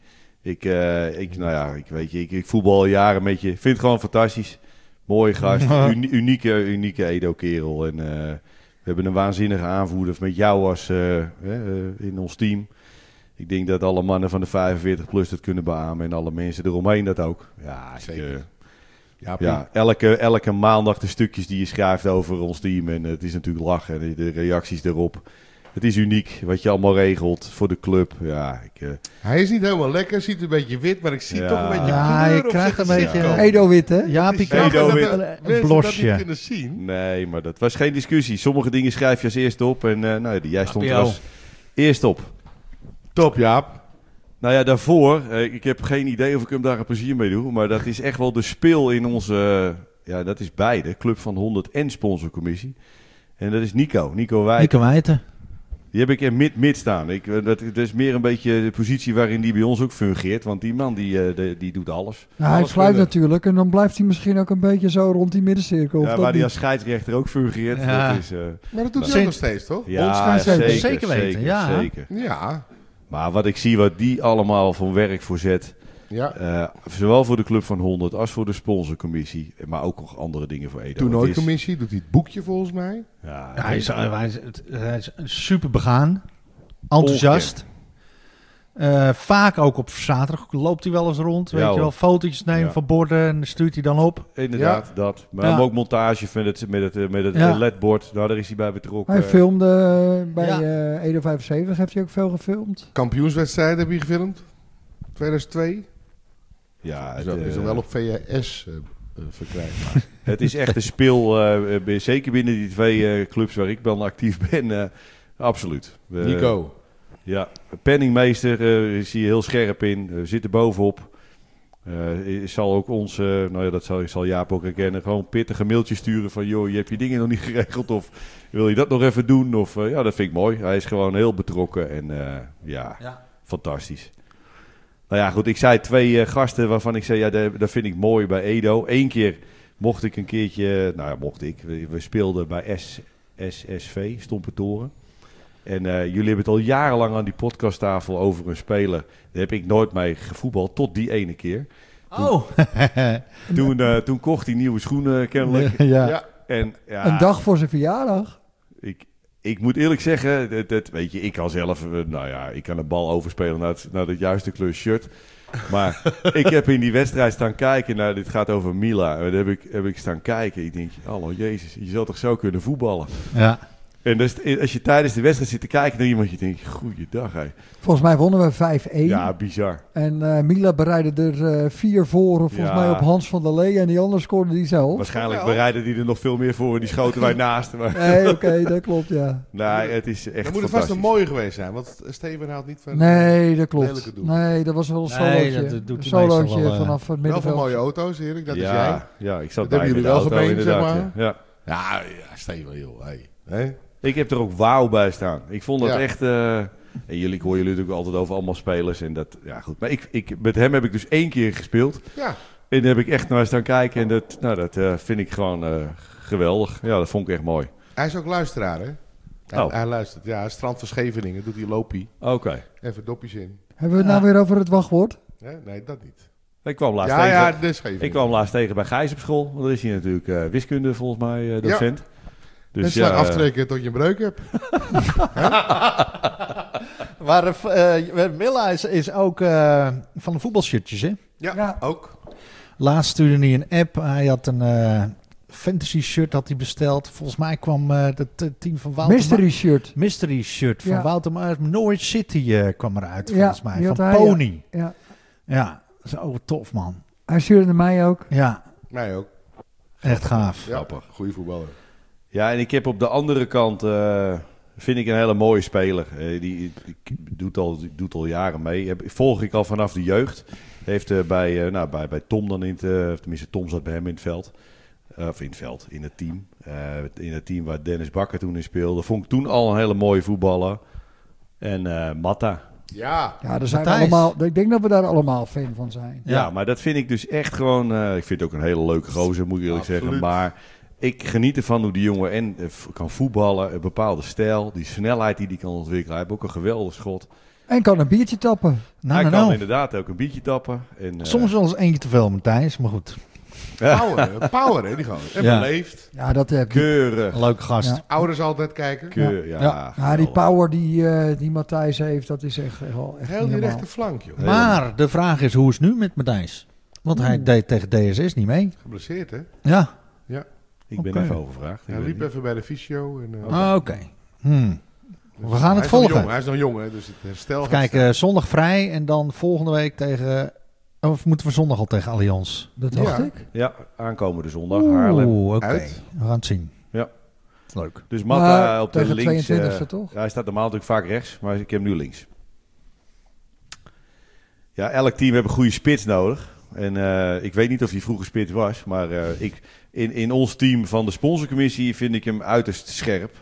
Speaker 5: Ik voetbal al jaren met je. Ik vind het gewoon fantastisch. Mooie gast. Unieke Edo-kerel. En we hebben een waanzinnige aanvoerder met jou als in ons team. Ik denk dat alle mannen van de 45 plus dat kunnen beamen. En alle mensen eromheen dat ook. Ja,
Speaker 4: Zeker.
Speaker 5: Ja, elke maandag de stukjes die je schrijft over ons team. En het is natuurlijk lachen. En de reacties erop. Het is uniek wat je allemaal regelt voor de club. Ja,
Speaker 4: Hij is niet helemaal lekker, ziet een beetje wit, maar ik zie
Speaker 5: Ja.
Speaker 4: toch een beetje
Speaker 2: Ja,
Speaker 4: kleur
Speaker 2: je
Speaker 4: op
Speaker 2: krijgt
Speaker 4: zijn
Speaker 2: een
Speaker 4: gezicht
Speaker 2: beetje-
Speaker 4: komen.
Speaker 3: Edo-wit, hè?
Speaker 2: Ja,
Speaker 4: Het is
Speaker 2: Pico.
Speaker 4: jammer
Speaker 5: Edo-wit.
Speaker 4: dat
Speaker 2: Een
Speaker 4: mensen dat
Speaker 2: blosje.
Speaker 4: niet kunnen zien.
Speaker 5: nee, maar dat was geen discussie. Sommige dingen schrijf je als eerste op. En jij stond er
Speaker 2: APO.
Speaker 5: als eerst op.
Speaker 4: Top, Jaap.
Speaker 5: Nou ja, daarvoor, ik heb geen idee of ik hem daar een plezier mee doe. Maar dat is echt wel de speel in onze, dat is beide. Club van 100 en sponsorcommissie. En dat is Nico Wijk.
Speaker 2: Nico Wijten.
Speaker 5: Die heb ik in mid staan. Dat is meer een beetje de positie waarin die bij ons ook fungeert. Want die man die doet alles.
Speaker 3: Nou, hij
Speaker 4: Alles
Speaker 3: fluit
Speaker 4: kunnen.
Speaker 3: natuurlijk en dan blijft hij misschien ook een beetje zo rond die middencirkel. of
Speaker 5: Ja,
Speaker 3: dat
Speaker 5: waar hij
Speaker 3: niet?
Speaker 5: als scheidsrechter ook fungeert.
Speaker 2: Ja.
Speaker 5: Dat is,
Speaker 4: Maar dat doet hij
Speaker 2: Sint-
Speaker 4: ook nog steeds, toch?
Speaker 5: ja,
Speaker 3: Bondsscheidsrechter.
Speaker 2: Zeker weten, ja.
Speaker 5: zeker.
Speaker 4: Ja.
Speaker 5: Maar wat ik zie, wat die allemaal voor werk voorzet.
Speaker 4: Ja.
Speaker 5: Zowel voor de Club van 100 als voor de sponsorcommissie. Maar ook nog andere dingen voor Edo. Het is-
Speaker 4: Toernooicommissie doet hij het boekje volgens mij.
Speaker 5: Ja,
Speaker 2: Ja, hij is super begaan. Enthousiast. Vaak ook op zaterdag loopt hij wel eens rond. Weet
Speaker 5: Ja,
Speaker 2: je
Speaker 5: hoor.
Speaker 2: wel, fotootjes nemen
Speaker 5: Ja.
Speaker 2: van borden en stuurt hij dan op.
Speaker 5: inderdaad, dat. Maar
Speaker 2: Ja.
Speaker 5: ook montage met het
Speaker 2: Ja.
Speaker 5: LED-bord. Nou, daar is hij bij betrokken.
Speaker 3: Hij filmde bij
Speaker 2: Ja.
Speaker 3: Edo 75, heeft hij ook veel gefilmd.
Speaker 4: Kampioenswedstrijd heb je gefilmd. 2002.
Speaker 5: Ja,
Speaker 4: Is
Speaker 5: het,
Speaker 4: er wel op VHS verkrijgbaar.
Speaker 5: het is echt een speel. Zeker binnen die twee clubs waar ik dan actief ben. Absoluut.
Speaker 4: Nico.
Speaker 5: Ja, penningmeester is hier heel scherp in. Zit er bovenop. Zal ook ons, zal Jaap ook herkennen, gewoon pittige mailtjes sturen van, joh, je hebt je dingen nog niet geregeld of wil je dat nog even doen? Of dat vind ik mooi. Hij is gewoon heel betrokken en
Speaker 2: Ja.
Speaker 5: fantastisch. Nou ja, goed, ik zei twee gasten waarvan ik zei, dat vind ik mooi bij Edo. Eén keer mocht ik een keertje, we speelden bij SSV, Stompentoren. En jullie hebben het al jarenlang aan die podcasttafel over een speler. Daar heb ik nooit mee gevoetbald, tot die ene keer.
Speaker 2: Oh.
Speaker 5: Toen kocht hij nieuwe schoenen kennelijk.
Speaker 2: ja.
Speaker 4: Ja.
Speaker 5: En, ja,
Speaker 3: Een dag voor zijn verjaardag.
Speaker 5: Ik moet eerlijk zeggen, weet je, ik kan zelf, ik kan een bal overspelen naar het juiste kleur shirt. Maar ik heb in die wedstrijd staan kijken, dit gaat over Mila. En daar heb ik staan kijken. Ik denk, hallo Jezus, je zou toch zo kunnen voetballen?
Speaker 2: Ja.
Speaker 5: En dus, als je tijdens de wedstrijd zit te kijken naar iemand, je denkt, goeiedag hé.
Speaker 3: Volgens mij wonnen we 5-1.
Speaker 5: Ja, bizar.
Speaker 3: En Mila bereidde er 4 voor, volgens
Speaker 5: Ja.
Speaker 3: mij op Hans van der Lee. En die ander scoorde die zelf.
Speaker 5: Waarschijnlijk bereiden die er nog veel meer voor en die schoten wij naast. Maar,
Speaker 3: Nee, oké, dat klopt, ja.
Speaker 5: nee, het is echt
Speaker 4: Dat moet er vast een mooie geweest zijn, want Steven haalt niet van...
Speaker 3: Nee, dat
Speaker 4: Lelijke
Speaker 3: klopt.
Speaker 4: doel.
Speaker 3: Nee, dat was wel een
Speaker 2: Nee,
Speaker 3: solootje.
Speaker 2: dat doet
Speaker 3: Een
Speaker 2: hij meestal
Speaker 3: solootje
Speaker 2: wel,
Speaker 3: vanaf het
Speaker 4: Wel van
Speaker 3: middenveld.
Speaker 4: mooie auto's, Erik, dat is jij.
Speaker 5: Ja, ik zat
Speaker 4: Dat hebben
Speaker 5: bij in de
Speaker 4: jullie wel
Speaker 5: auto
Speaker 4: gemeend, zeg
Speaker 5: inderdaad.
Speaker 4: maar.
Speaker 5: Ja.
Speaker 4: Ja, Steven, joh. Hey.
Speaker 5: Ik heb er ook wauw bij staan. Ik vond dat
Speaker 4: Ja.
Speaker 5: echt... en ik hoor jullie natuurlijk altijd over allemaal spelers. En dat, ja goed. Maar met hem heb ik dus 1 keer gespeeld.
Speaker 4: Ja.
Speaker 5: En daar heb ik echt naar staan kijken. En dat vind ik gewoon geweldig. Ja, dat vond ik echt mooi.
Speaker 4: Hij is ook luisteraar, hè? Hij luistert. Ja, Strand van Scheveningen doet hij lopie.
Speaker 5: Oké.
Speaker 4: Even dopjes in.
Speaker 3: Hebben we het nou weer over het wachtwoord?
Speaker 4: Nee, dat niet.
Speaker 5: Ik kwam laatst
Speaker 4: Ja,
Speaker 5: tegen.
Speaker 4: de Scheveningen.
Speaker 5: Ik kwam laatst tegen bij Gijs op school. Want daar is hij natuurlijk wiskunde volgens mij docent.
Speaker 4: Dus
Speaker 5: Dus
Speaker 4: ja, aftrekken tot je een breuk hebt.
Speaker 2: Maar Milla is ook van de voetbalshirtjes, hè?
Speaker 4: Ja, ook.
Speaker 2: Laatst stuurde hij een app. Hij had een fantasy shirt had hij besteld. Volgens mij kwam het team van Wouter...
Speaker 3: Mystery shirt.
Speaker 2: Mystery shirt van
Speaker 3: Ja.
Speaker 2: Wouter Maar Norwich City kwam eruit,
Speaker 3: Ja,
Speaker 2: volgens mij.
Speaker 3: die
Speaker 2: Van
Speaker 3: had hij, ja.
Speaker 2: Pony.
Speaker 3: Ja.
Speaker 2: Ja, zo tof, man.
Speaker 3: Hij stuurde mij ook.
Speaker 2: Ja,
Speaker 4: Mij ook.
Speaker 2: echt gaaf.
Speaker 4: Ja, goede voetballer.
Speaker 5: Ja, en ik heb op de andere kant, vind ik een hele mooie speler. Die doet al jaren mee. Volg ik al vanaf de jeugd. Heeft bij Tom dan tenminste Tom zat bij hem in het veld. In het team. In het team waar Dennis Bakker toen in speelde. Vond ik toen al een hele mooie voetballer. En Matta.
Speaker 4: Ja.
Speaker 3: Ja, daar zijn we
Speaker 2: Matthijs.
Speaker 3: allemaal, ik denk dat we daar allemaal fan van zijn.
Speaker 5: Ja, maar dat vind ik dus echt gewoon... ik vind het ook een hele leuke gozer, moet ik eerlijk
Speaker 4: Absoluut.
Speaker 5: zeggen. Maar ik geniet ervan hoe die jongen kan voetballen. Een bepaalde stijl. Die snelheid die hij kan ontwikkelen. Hij heeft ook een geweldig schot.
Speaker 3: En kan een biertje tappen.
Speaker 2: Nou,
Speaker 5: Hij kan
Speaker 2: nou.
Speaker 5: inderdaad ook een biertje tappen. En,
Speaker 2: Soms wel eens eentje te veel, Matthijs, maar goed.
Speaker 4: Power, hè, die gewoon. En
Speaker 2: Ja.
Speaker 4: beleefd.
Speaker 3: Ja, dat heb je.
Speaker 5: keurig.
Speaker 2: Leuke gast.
Speaker 3: Ja.
Speaker 4: Ouders altijd kijken.
Speaker 5: Ja,
Speaker 2: Ja.
Speaker 3: Ja, die
Speaker 5: geweldig.
Speaker 3: power die Matthijs heeft, dat is echt wel echt
Speaker 4: Heel
Speaker 3: niet
Speaker 4: die
Speaker 3: normaal.
Speaker 4: rechte flank, joh.
Speaker 2: Maar de vraag is, hoe is het nu met Matthijs? Want hij deed tegen DSS niet mee.
Speaker 4: Geblesseerd, hè?
Speaker 2: Ja.
Speaker 5: Ik ben
Speaker 2: Oké.
Speaker 5: even overgevraagd.
Speaker 4: Hij liep even bij de fysio. En,
Speaker 2: Oké. We gaan
Speaker 4: hij
Speaker 2: het
Speaker 4: is nog
Speaker 2: volgen.
Speaker 4: jong, hij is nog jong, hè? Dus het herstel
Speaker 2: Even kijken, zondag vrij en dan volgende week tegen... Of moeten we zondag al tegen Allianz?
Speaker 3: Dat dacht
Speaker 4: Ja.
Speaker 3: ik.
Speaker 5: Ja, aankomende zondag, Haarlem.
Speaker 2: Oeh, oké.
Speaker 4: Uit.
Speaker 2: We gaan het zien.
Speaker 5: Ja.
Speaker 2: Leuk.
Speaker 5: Dus Matta
Speaker 3: Maar
Speaker 5: op de
Speaker 3: tegen
Speaker 5: links.
Speaker 3: 22e toch?
Speaker 5: Ja, hij staat normaal natuurlijk vaak rechts, maar ik heb hem nu links. Ja, elk team heeft een goede spits nodig. En ik weet niet of hij vroeger spits was, maar in ons team van de sponsorcommissie vind ik hem uiterst scherp.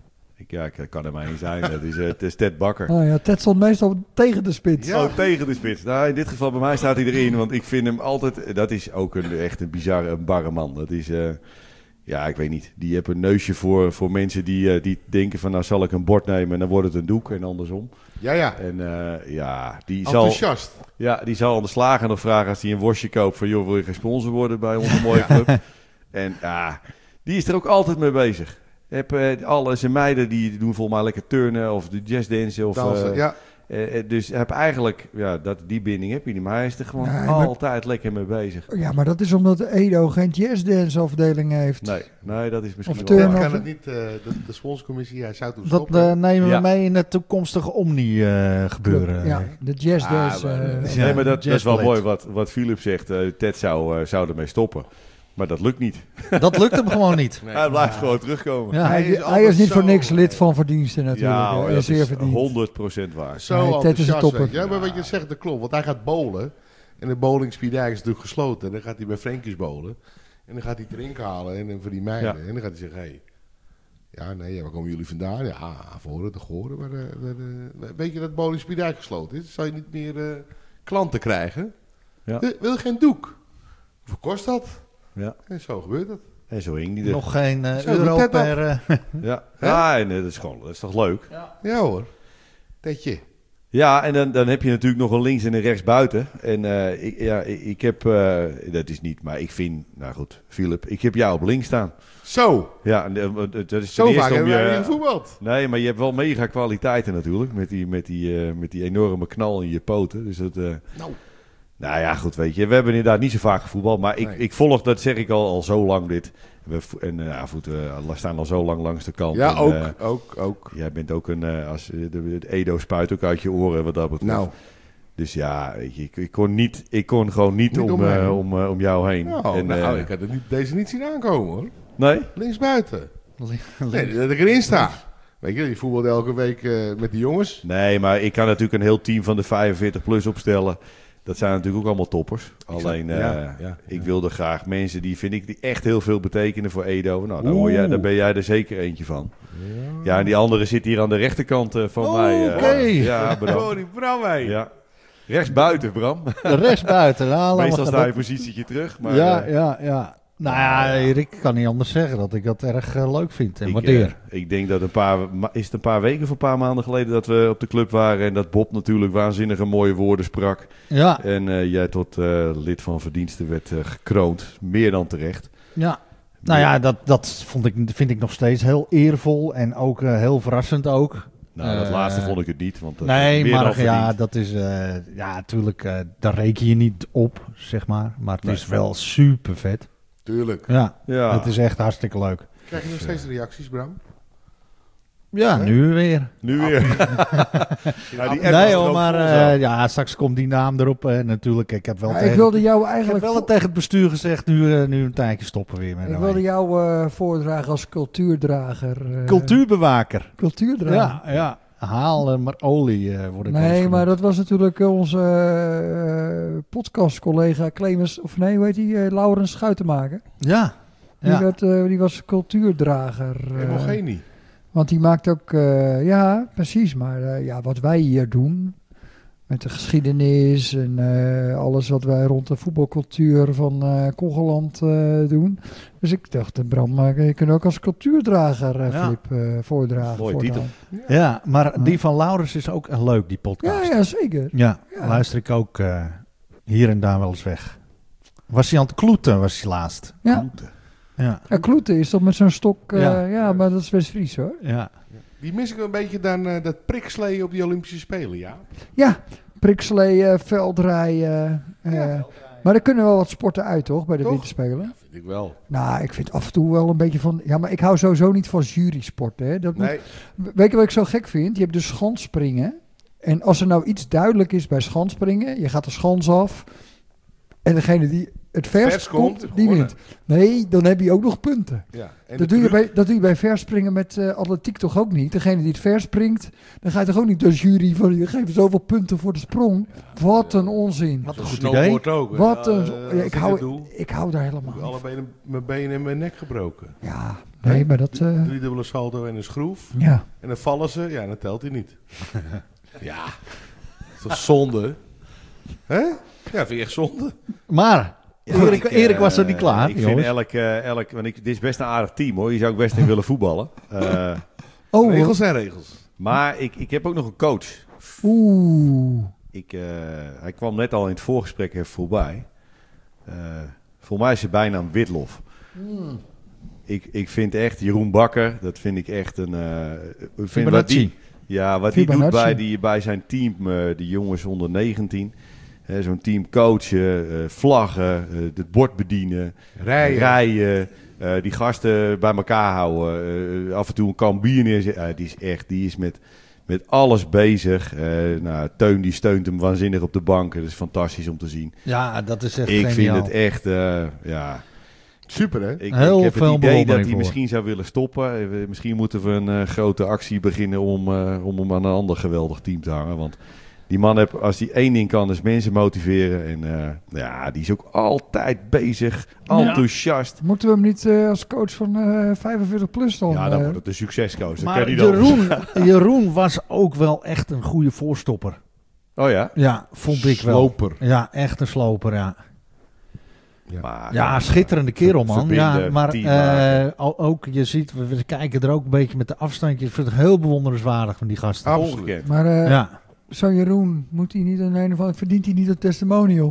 Speaker 5: Ik kan er maar niet zijn. Het is Ted Bakker.
Speaker 3: Oh ja, Ted stond meestal tegen de spits.
Speaker 4: Ja.
Speaker 5: Oh, tegen de spits. Nou, in dit geval bij mij staat hij erin, want ik vind hem altijd... Dat is ook echt een bizarre, een barre man. Dat is... ja, ik weet niet. Die heeft een neusje voor mensen die denken van... Nou, zal ik een bord nemen en dan wordt het een doek en andersom.
Speaker 4: Ja.
Speaker 5: En die
Speaker 4: Enthousiast.
Speaker 5: zal aan de slager nog vragen als hij een worstje koopt... van joh, wil je geen sponsor worden bij onze mooie club? En die is er ook altijd mee bezig. Alle zijn meiden die doen volgens mij lekker turnen of de jazzdansen. Of,
Speaker 4: Dansen, ja.
Speaker 5: Dus heb eigenlijk, die binding heb je niet. Maar hij is er gewoon
Speaker 3: Nee, maar-
Speaker 5: altijd lekker mee bezig.
Speaker 3: Ja, maar dat is omdat Edo geen jazzdance afdeling heeft.
Speaker 5: Nee, dat is misschien
Speaker 3: Of
Speaker 5: wel
Speaker 3: turnen.
Speaker 5: waar.
Speaker 4: Kan het niet, de sponsorcommissie, hij zou toen
Speaker 2: Dat
Speaker 4: stoppen.
Speaker 2: nemen we
Speaker 5: Ja.
Speaker 2: mee in het toekomstige Omni gebeuren.
Speaker 3: Ja, de jazzdance.
Speaker 2: Ja.
Speaker 5: Nee, maar dat is wel
Speaker 2: jazzballet.
Speaker 5: mooi wat Philip zegt. Ted zou ermee stoppen. Maar dat lukt niet.
Speaker 2: Dat lukt hem gewoon niet.
Speaker 4: Nee.
Speaker 5: Hij blijft gewoon terugkomen.
Speaker 2: Ja.
Speaker 3: hij,
Speaker 4: hij is
Speaker 3: hij
Speaker 4: altijd
Speaker 3: is niet voor
Speaker 4: zo-
Speaker 3: niks lid van verdiensten natuurlijk.
Speaker 5: Ja,
Speaker 3: hè.
Speaker 5: hoor,
Speaker 3: Hij
Speaker 5: dat
Speaker 3: is zeer
Speaker 5: is
Speaker 3: verdiend.
Speaker 5: 100% waar.
Speaker 4: Zo
Speaker 3: Nee, Ted is een
Speaker 4: enthousiast,
Speaker 3: topper.
Speaker 4: weet je. Ja, maar wat je zegt, dat klopt. Want hij gaat bowlen. En de bowlingspierdijk is natuurlijk gesloten. En dan gaat hij bij Frankie's bowlen. En dan gaat hij drink halen. En dan voor die meiden.
Speaker 5: Ja.
Speaker 4: En dan gaat hij zeggen, waar komen jullie vandaan? Ja, voor de Goren. Maar weet je dat bowlingspierdijk gesloten is? Zou je niet meer klanten krijgen?
Speaker 5: Ja.
Speaker 4: Wil je geen doek? Hoeveel kost dat?
Speaker 5: Ja.
Speaker 4: En zo gebeurt dat.
Speaker 5: En zo hing die er.
Speaker 2: Nog geen
Speaker 4: Zo,
Speaker 2: euro
Speaker 4: doet Ted dat?
Speaker 2: per...
Speaker 5: Ja,
Speaker 4: Hè?
Speaker 5: ja en, dat is toch leuk?
Speaker 4: Ja hoor. Tetje.
Speaker 5: Ja, en dan heb je natuurlijk nog een links en een rechts buiten. En ik heb, dat is niet, maar ik vind, nou goed, Philip, ik heb jou op links staan.
Speaker 4: Zo.
Speaker 5: Ja, en, dat is
Speaker 4: Zo
Speaker 5: ten
Speaker 4: vaak
Speaker 5: eerste
Speaker 4: hebben
Speaker 5: om
Speaker 4: wij
Speaker 5: je...
Speaker 4: niet gevoetbald.
Speaker 5: Nee, maar je hebt wel mega kwaliteiten natuurlijk, met die enorme knal in je poten. Dus dat... Nou ja, goed, weet je, we hebben inderdaad niet zo vaak gevoetbald, maar
Speaker 4: Nee.
Speaker 5: ik volg, dat zeg ik al zo lang dit. Voeten staan al zo lang langs de kant.
Speaker 4: Ja,
Speaker 5: En,
Speaker 4: ook.
Speaker 5: Jij bent ook het Edo spuit ook uit je oren wat dat betreft.
Speaker 4: Nou,
Speaker 5: Dus ja, weet je, ik kon gewoon niet
Speaker 4: Niet
Speaker 5: om jou heen. En,
Speaker 4: ik had deze niet zien aankomen hoor.
Speaker 5: nee?
Speaker 4: Linksbuiten. Nee, dat ik erin sta. Weet je voetbalt elke week met die jongens.
Speaker 5: Nee, maar ik kan natuurlijk een heel team van de 45 plus opstellen. Dat zijn natuurlijk ook allemaal toppers. Alleen, ik wilde graag mensen die echt heel veel betekenen voor Edo. Nou, daar ben jij er zeker eentje van. Ja, en die andere zit hier aan de rechterkant van mij.
Speaker 2: Oké.
Speaker 5: Ja, Bram.
Speaker 4: die Bram, hé.
Speaker 5: Ja. Rechts buiten, Bram.
Speaker 2: Rechts buiten. Nou, laat
Speaker 5: Meestal
Speaker 2: maar
Speaker 5: sta je
Speaker 2: gaan.
Speaker 5: positietje terug. Maar,
Speaker 2: Ja. Nou ja, Erik, ik kan niet anders zeggen dat ik dat erg leuk vind en
Speaker 5: ik,
Speaker 2: waardeer.
Speaker 5: ik denk dat is het een paar weken of een paar maanden geleden dat we op de club waren. En dat Bob natuurlijk waanzinnige mooie woorden sprak.
Speaker 2: Ja,
Speaker 5: En jij tot lid van verdiensten werd gekroond. Meer dan terecht.
Speaker 2: ja. Nou ja, dat vind ik nog steeds heel eervol en ook heel verrassend ook.
Speaker 5: Nou, dat laatste vond ik het niet. Want dat
Speaker 2: Nee,
Speaker 5: meer dan
Speaker 2: maar ja,
Speaker 5: verdiend.
Speaker 2: dat is... natuurlijk, daar reken je niet op, zeg maar. Maar het
Speaker 5: Nee.
Speaker 2: is wel super vet.
Speaker 4: Tuurlijk.
Speaker 2: Ja,
Speaker 5: Ja.
Speaker 2: het is echt hartstikke leuk.
Speaker 4: Krijg je nog steeds reacties, Bram?
Speaker 2: Ja,
Speaker 4: Hè?
Speaker 2: nu weer.
Speaker 5: Nu weer. Ja, die app was
Speaker 2: Nee
Speaker 5: er
Speaker 2: hoor,
Speaker 5: ook
Speaker 2: maar
Speaker 5: vol zo.
Speaker 2: straks komt die naam erop. Natuurlijk, ik heb wel,
Speaker 3: Ja,
Speaker 2: tegen,
Speaker 3: ik wilde jou
Speaker 2: ik heb
Speaker 3: eigenlijk...
Speaker 2: wel tegen het bestuur gezegd, nu een tijdje stoppen weer met
Speaker 3: Ik
Speaker 2: mij.
Speaker 3: wilde jou voordragen als cultuurdrager.
Speaker 2: Cultuurbewaker.
Speaker 3: Cultuurdrager.
Speaker 2: Ja. Haal maar olie wordt het
Speaker 3: Nee, maar dat was natuurlijk onze podcastcollega Clemens, of nee, hoe heet die? Laurens Schuitenmaker.
Speaker 2: Ja.
Speaker 3: Die was cultuurdrager.
Speaker 4: Hemogenie.
Speaker 3: Want die maakt ook, ja, precies. Maar wat wij hier doen, met de geschiedenis en alles wat wij rond de voetbalcultuur van Congeland doen. Dus ik dacht, Bram, je kunt ook als cultuurdrager
Speaker 2: Ja.
Speaker 3: Flip voordragen.
Speaker 5: Mooie
Speaker 3: voortaan.
Speaker 5: titel.
Speaker 2: Ja, maar die van Laurens is ook leuk, die podcast.
Speaker 3: Ja, zeker.
Speaker 2: Ja,
Speaker 3: Ja.
Speaker 2: luister ik ook hier en daar wel eens weg. Was hij aan het kloeten, was hij laatst.
Speaker 3: Ja.
Speaker 2: Ja.
Speaker 3: Ja, kloeten is toch met zo'n stok,
Speaker 2: Ja.
Speaker 3: ja, maar dat is West-Fries hoor.
Speaker 2: Ja.
Speaker 4: Die mis ik een beetje dan dat prikslee op die Olympische Spelen, ja.
Speaker 3: Ja, prikslee, veldrijden. Maar er kunnen wel wat sporten uit, toch? Bij de
Speaker 4: Toch?
Speaker 3: winterspelen.
Speaker 4: Vind ik wel.
Speaker 3: Nou, ik vind af en toe wel een beetje van... Ja, maar ik hou sowieso niet van jurysporten. Hè. Dat
Speaker 4: Nee,
Speaker 3: Weet je wat ik zo gek vind? Je hebt dus schansspringen. En als er nou iets duidelijk is bij schansspringen... Je gaat de schans af. En degene die het verst
Speaker 4: Vers
Speaker 3: komt,
Speaker 4: komt,
Speaker 3: die wint. Nee, dan heb je ook nog punten.
Speaker 4: ja. En
Speaker 3: Dat doe je bij verspringen met atletiek toch ook niet? Degene die het verspringt, dan ga je toch ook niet als jury van... Je geeft zoveel punten voor de sprong. Wat een onzin.
Speaker 2: Wat een
Speaker 4: Zo'n
Speaker 2: goed
Speaker 4: snowboard ook. hè.
Speaker 3: Wat
Speaker 4: Ja,
Speaker 3: een...
Speaker 4: als
Speaker 3: ja,
Speaker 4: ik het doe,
Speaker 3: ik hou daar
Speaker 4: heb
Speaker 3: helemaal
Speaker 4: ik
Speaker 3: niet
Speaker 4: allebei mijn benen en mijn nek gebroken.
Speaker 3: van. Ja, nee, maar dat...
Speaker 4: Driedubbele salto en een schroef.
Speaker 3: ja.
Speaker 4: En dan vallen ze, ja, dan telt hij niet. Ja, dat is zonde. Hè? Ja, vind je echt zonde?
Speaker 2: Maar, Erik was er niet klaar,
Speaker 5: Ik
Speaker 2: jongens.
Speaker 5: vind want dit is best een aardig team hoor. Je zou ook best in willen voetballen.
Speaker 3: Oh,
Speaker 4: Regels zijn regels.
Speaker 5: Maar ik heb ook nog een coach.
Speaker 3: oeh.
Speaker 5: Hij kwam net al in het voorgesprek even voorbij. Voor mij is zijn bijnaam Witlof. Ik vind echt Jeroen Bakker, dat vind ik echt een... ik vind wat die doet
Speaker 3: Fibonacci.
Speaker 5: bij zijn team, die jongens onder 19. Zo'n team coachen, vlaggen, het bord bedienen, rijden. Die gasten bij elkaar houden. Af en toe een kan bier neerzetten. Die is met alles bezig. Teun die steunt hem waanzinnig op de bank. Dat is fantastisch om te zien.
Speaker 2: Ja, dat is echt
Speaker 5: Ik
Speaker 2: geniaal.
Speaker 5: vind het echt,
Speaker 4: Super, hè?
Speaker 5: Ik
Speaker 2: Heel
Speaker 5: heb
Speaker 2: veel
Speaker 5: het idee dat
Speaker 2: bewondering
Speaker 5: hij
Speaker 2: voor.
Speaker 5: misschien zou willen stoppen. Misschien moeten we een grote actie beginnen om hem aan een ander geweldig team te hangen. Want die man, als hij één ding kan, is mensen motiveren. En die is ook altijd bezig, enthousiast.
Speaker 3: Moeten we hem niet als coach van 45 plus dan?
Speaker 5: Ja, dan wordt het een succescoach. Dat
Speaker 2: Maar
Speaker 5: kan niet anders.
Speaker 2: Jeroen was ook wel echt een goede voorstopper.
Speaker 5: Oh ja?
Speaker 2: Ja, vond ik wel.
Speaker 4: Sloper.
Speaker 2: Ja, echt een sloper, ja.
Speaker 5: Maar,
Speaker 2: Ja, schitterende kerel, man. Ja,
Speaker 5: verbinden,
Speaker 2: maar
Speaker 5: team maken.
Speaker 2: ook, je ziet, we kijken er ook een beetje met de afstandje. Ik vind het heel bewonderenswaardig van die gasten.
Speaker 4: Absoluut.
Speaker 5: ongekend.
Speaker 3: Maar
Speaker 2: Ja.
Speaker 3: zo'n Jeroen, moet hij niet een of andere, verdient hij niet een testimonial?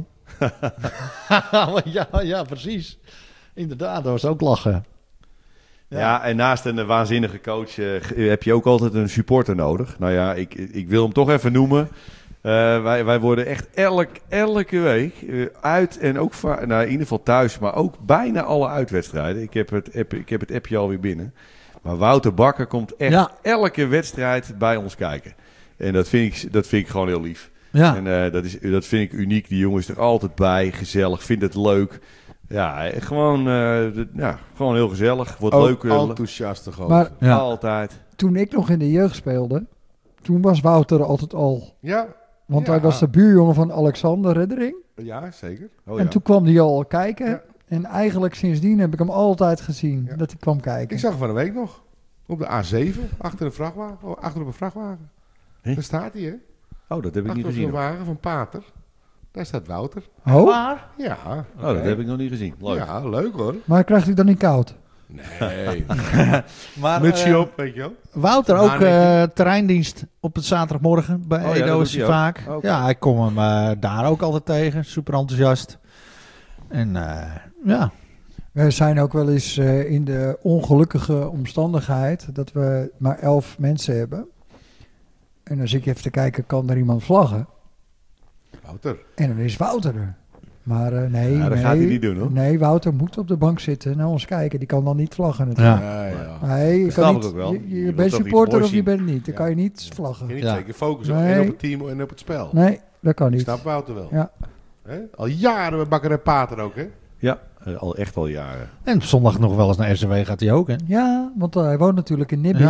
Speaker 2: ja, precies. Inderdaad, dat was ook lachen.
Speaker 5: Ja, en naast een waanzinnige coach heb je ook altijd een supporter nodig. Nou ja, ik wil hem toch even noemen. Wij worden echt elke week uit en ook in ieder geval thuis, maar ook bijna alle uitwedstrijden. Ik heb het appje alweer binnen. Maar Wouter Bakker komt echt elke wedstrijd bij ons kijken. En dat vind ik gewoon heel lief.
Speaker 2: Ja.
Speaker 5: En dat vind ik uniek. Die jongen is er altijd bij, gezellig, vindt het leuk. Ja, gewoon heel gezellig. Wordt
Speaker 4: Ook
Speaker 5: leuk.
Speaker 4: enthousiaste gozer.
Speaker 3: Maar
Speaker 2: Ja.
Speaker 5: Altijd.
Speaker 3: toen ik nog in de jeugd speelde, toen was Wouter altijd al.
Speaker 4: Ja,
Speaker 3: Want
Speaker 4: Ja.
Speaker 3: hij was de buurjongen van Alexander Reddering.
Speaker 4: ja, zeker.
Speaker 5: Oh,
Speaker 3: En
Speaker 5: ja.
Speaker 3: toen kwam hij al kijken.
Speaker 4: Ja.
Speaker 3: En eigenlijk sindsdien heb ik hem altijd gezien
Speaker 4: Ja.
Speaker 3: dat hij kwam kijken.
Speaker 4: Ik zag hem van de week nog. Op de A7, achter een vrachtwagen. Achter op een vrachtwagen.
Speaker 5: Hè?
Speaker 4: Daar staat hij, hè?
Speaker 5: Oh, dat heb ik
Speaker 4: Achter
Speaker 5: niet
Speaker 4: op
Speaker 5: gezien.
Speaker 4: een
Speaker 5: hoor.
Speaker 4: wagen van Pater. Daar staat Wouter.
Speaker 3: Oh,
Speaker 2: Waar?
Speaker 4: Ja.
Speaker 5: Oh, dat heb ik nog niet gezien. Leuk.
Speaker 4: Ja, leuk hoor.
Speaker 3: maar krijgt hij dan niet koud?
Speaker 4: Nee.
Speaker 2: Maar,
Speaker 4: Mutsje op, weet je wel.
Speaker 2: Wouter ook
Speaker 4: Haarnetje.
Speaker 2: terreindienst op het zaterdagmorgen. Bij
Speaker 5: Oh ja, dat
Speaker 2: Edo
Speaker 5: doet
Speaker 2: is hij
Speaker 5: hij ook.
Speaker 2: vaak.
Speaker 5: Oké.
Speaker 2: Ja, ik kom hem daar ook altijd tegen. Super enthousiast. En ja.
Speaker 3: We zijn ook wel eens in de ongelukkige omstandigheid dat we maar 11 mensen hebben. En dan zit je even te kijken, kan er iemand vlaggen?
Speaker 4: Wouter.
Speaker 3: En dan is Wouter er. Maar nee,
Speaker 5: Ja, dat
Speaker 3: nee,
Speaker 5: gaat hij niet doen, hoor.
Speaker 3: Nee, Wouter moet op de bank zitten naar ons kijken. Die kan dan niet vlaggen natuurlijk.
Speaker 2: Ja.
Speaker 4: Ja.
Speaker 3: Nee, je,
Speaker 5: Dat
Speaker 3: kan
Speaker 5: snap
Speaker 3: niet,
Speaker 5: ik ook wel.
Speaker 3: je
Speaker 5: Je wilt
Speaker 3: bent
Speaker 5: toch iets
Speaker 3: supporter
Speaker 5: moois
Speaker 3: of je
Speaker 5: zien.
Speaker 3: bent niet. Dan
Speaker 4: Ja.
Speaker 3: kan je niet
Speaker 4: Je
Speaker 3: vlaggen.
Speaker 4: niet
Speaker 2: Ja.
Speaker 4: zeker focussen
Speaker 3: Nee.
Speaker 4: en op het team en op het spel.
Speaker 3: Nee, dat kan
Speaker 4: Ik
Speaker 3: niet.
Speaker 4: snap Wouter wel.
Speaker 3: Ja.
Speaker 4: Hè? Al jaren met Bakker en Pater ook, hè?
Speaker 5: Ja, echt al jaren.
Speaker 2: En zondag nog wel eens naar SW gaat hij ook, hè?
Speaker 3: Ja, want hij woont natuurlijk in Nibbik.
Speaker 2: Ja.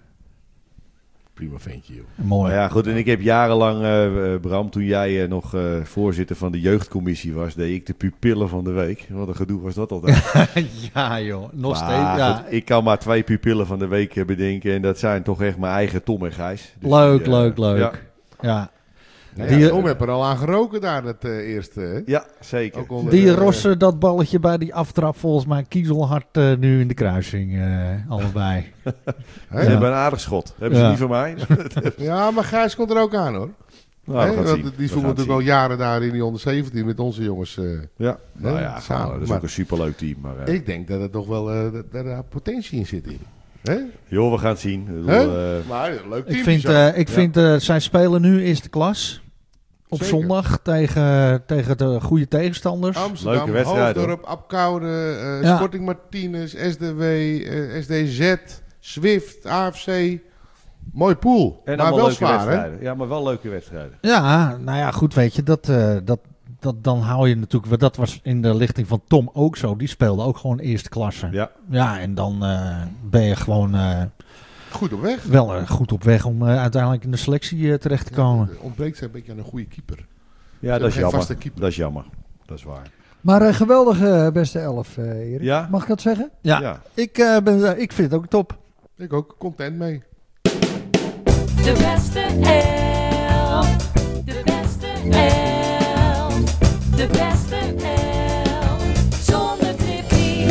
Speaker 4: Prima ventje, joh.
Speaker 2: Mooi.
Speaker 5: Maar ja, goed. En ik heb jarenlang, Bram, toen jij nog voorzitter van de jeugdcommissie was, deed ik de pupillen van de week. Wat een gedoe was dat altijd.
Speaker 2: Ja, joh. Nog
Speaker 5: Maar
Speaker 2: steeds. Ja.
Speaker 5: goed, ik kan maar 2 pupillen van de week bedenken. En dat zijn toch echt mijn eigen Tom en Gijs. Dus
Speaker 2: Leuk,
Speaker 5: die,
Speaker 2: leuk.
Speaker 5: Ja,
Speaker 2: Ja.
Speaker 4: Ja,
Speaker 2: Die-
Speaker 4: Tom heeft er al aan geroken daar, dat eerste. Hè?
Speaker 5: ja, zeker.
Speaker 4: Ook onder
Speaker 2: Die
Speaker 4: de-
Speaker 2: rossen dat balletje bij die aftrap volgens mij kiezelhard nu in de kruising. Allebei.
Speaker 4: Hè?
Speaker 5: Ze hebben een aardig schot. Hebben ze
Speaker 2: Ja.
Speaker 5: niet van mij?
Speaker 4: Ja, maar Gijs komt er ook aan, hoor.
Speaker 5: Nou,
Speaker 4: Hè?
Speaker 5: we gaan
Speaker 4: Want
Speaker 5: zien.
Speaker 4: die voelt natuurlijk al jaren daar in die onder 17 met onze jongens.
Speaker 5: Ja, nou ja,
Speaker 4: samen.
Speaker 5: dat is
Speaker 4: Maar
Speaker 5: ook een superleuk team. Maar,
Speaker 4: ik denk dat er toch wel dat daar potentie in zit. Hè?
Speaker 5: joh, we gaan het zien. Ik
Speaker 4: Hè?
Speaker 5: bedoel,
Speaker 4: Maar een leuk team.
Speaker 2: Ik vind, zij spelen nu eerste klas. Op
Speaker 4: Zeker.
Speaker 2: zondag tegen de goede tegenstanders.
Speaker 4: Amsterdam,
Speaker 5: Leuke wedstrijd,
Speaker 4: Hoofddorp, Apkoude,
Speaker 2: Ja.
Speaker 4: Sporting Martinez, SDW, SDZ, Zwift, AFC. Mooi pool,
Speaker 5: En
Speaker 4: maar
Speaker 5: allemaal
Speaker 4: wel
Speaker 5: leuke
Speaker 4: zwaar, hè?
Speaker 5: wedstrijden. Ja, maar wel leuke wedstrijden.
Speaker 2: Ja, nou ja, goed, weet je, dan hou je natuurlijk, want dat was in de lichting van Tom ook zo. Die speelde ook gewoon eerste klasse.
Speaker 5: Ja.
Speaker 2: Ja, en dan ben je gewoon
Speaker 4: Goed op weg.
Speaker 2: wel goed op weg om uiteindelijk in de selectie terecht te komen.
Speaker 4: Ja, ontbreekt ze een beetje aan een goede keeper.
Speaker 5: Ja,
Speaker 4: hebben
Speaker 5: dat is
Speaker 4: geen
Speaker 5: jammer.
Speaker 4: vaste keeper.
Speaker 5: Dat is jammer. Dat is waar.
Speaker 3: Maar geweldige beste 11, Erik.
Speaker 5: Ja?
Speaker 3: Mag ik dat zeggen?
Speaker 2: Ja, ik vind het ook top.
Speaker 4: Ik ook content mee.
Speaker 6: De beste elf. De beste elf. De beste elf. Zonder Tippy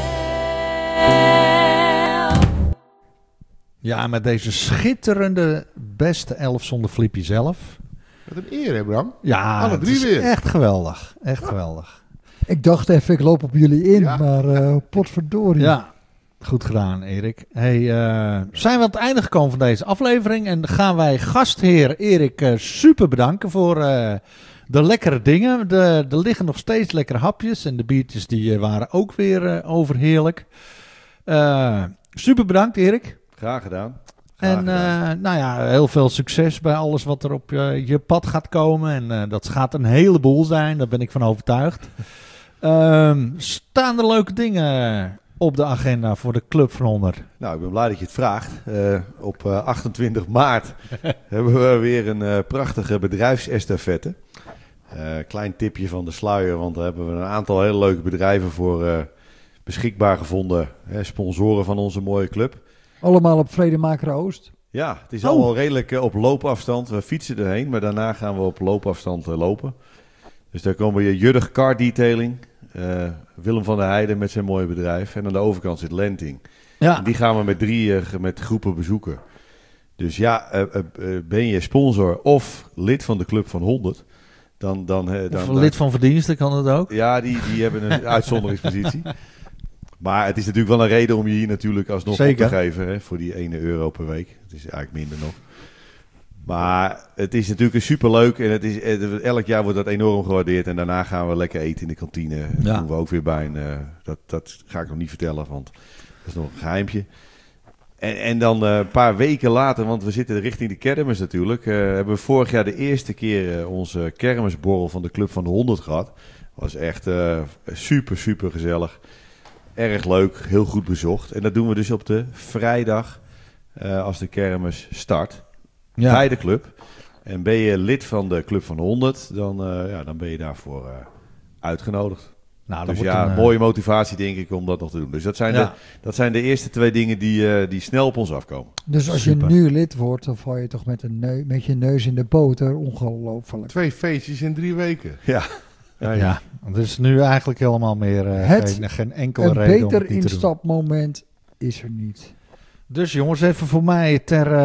Speaker 6: zelf.
Speaker 2: Ja, met deze schitterende beste 11 zonder Flippy zelf.
Speaker 4: Wat een eer, hè, Bram?
Speaker 2: Ja,
Speaker 4: Alle
Speaker 2: het
Speaker 4: drie
Speaker 2: is
Speaker 4: weer.
Speaker 2: echt geweldig. Echt geweldig.
Speaker 3: Ik dacht even, ik loop op jullie in,
Speaker 4: Ja.
Speaker 3: maar potverdorie.
Speaker 2: Ja, goed gedaan, Erik. Hey, zijn we aan het einde gekomen van deze aflevering. En dan gaan wij gastheer Erik super bedanken voor de lekkere dingen. Er liggen nog steeds lekkere hapjes. En de biertjes die waren ook weer overheerlijk. Super bedankt, Erik.
Speaker 5: Graag gedaan. Graag
Speaker 2: En
Speaker 5: gedaan.
Speaker 2: nou ja, heel veel succes bij alles wat er op je pad gaat komen. En dat gaat een heleboel zijn, daar ben ik van overtuigd. Staan er leuke dingen op de agenda voor de Club van 100?
Speaker 5: Nou, ik ben blij dat je het vraagt. Op 28 maart hebben we weer een prachtige bedrijfsestafette. Klein tipje van de sluier, want daar hebben we een aantal hele leuke bedrijven voor beschikbaar gevonden. Sponsoren van onze mooie club.
Speaker 3: Allemaal op Vredemaker Oost.
Speaker 5: Ja, het is allemaal redelijk op loopafstand. We fietsen erheen, maar daarna gaan we op loopafstand lopen. Dus daar komen je Juddig Car Detailing, Willem van der Heijden met zijn mooie bedrijf. En aan de overkant zit Lenting.
Speaker 2: Ja,
Speaker 5: En die gaan we met groepen bezoeken. Dus ja, ben je sponsor of lid van de Club van 100, dan
Speaker 2: of lid van verdiensten kan het ook.
Speaker 5: ja, die hebben een uitzonderingspositie. Maar het is natuurlijk wel een reden om je hier natuurlijk alsnog
Speaker 2: Zeker.
Speaker 5: op te geven. Hè, voor die €1 per week. Het is eigenlijk minder nog. Maar het is natuurlijk superleuk. En elk jaar wordt dat enorm gewaardeerd. En daarna gaan we lekker eten in de kantine. Dat
Speaker 2: Ja.
Speaker 5: doen we ook weer bij. Dat ga ik nog niet vertellen, want dat is nog een geheimpje. En dan een paar weken later, want we zitten richting de kermis natuurlijk. Hebben we vorig jaar de eerste keer onze kermisborrel van de Club van de 100 gehad. Was echt super, super gezellig. Erg leuk, heel goed bezocht. En dat doen we dus op de vrijdag als de kermis start.
Speaker 2: Ja.
Speaker 5: Bij de club. En ben je lid van de Club van de 100, dan ben je daarvoor uitgenodigd.
Speaker 2: Nou,
Speaker 5: Dus
Speaker 2: wordt
Speaker 5: ja,
Speaker 2: een,
Speaker 5: mooie motivatie denk ik om dat nog te doen. Dus dat zijn de eerste 2 dingen die snel op ons afkomen.
Speaker 3: Dus als
Speaker 2: Super.
Speaker 3: je nu lid wordt, dan val je toch met je neus in de boter. Ongelooflijk.
Speaker 4: 2 feestjes in 3 weken.
Speaker 5: Ja.
Speaker 2: Ja, er is nu eigenlijk helemaal meer geen enkele
Speaker 3: Een
Speaker 2: reden om
Speaker 3: beter
Speaker 2: het niet te doen.
Speaker 3: instapmoment is er niet.
Speaker 2: Dus jongens, even voor mij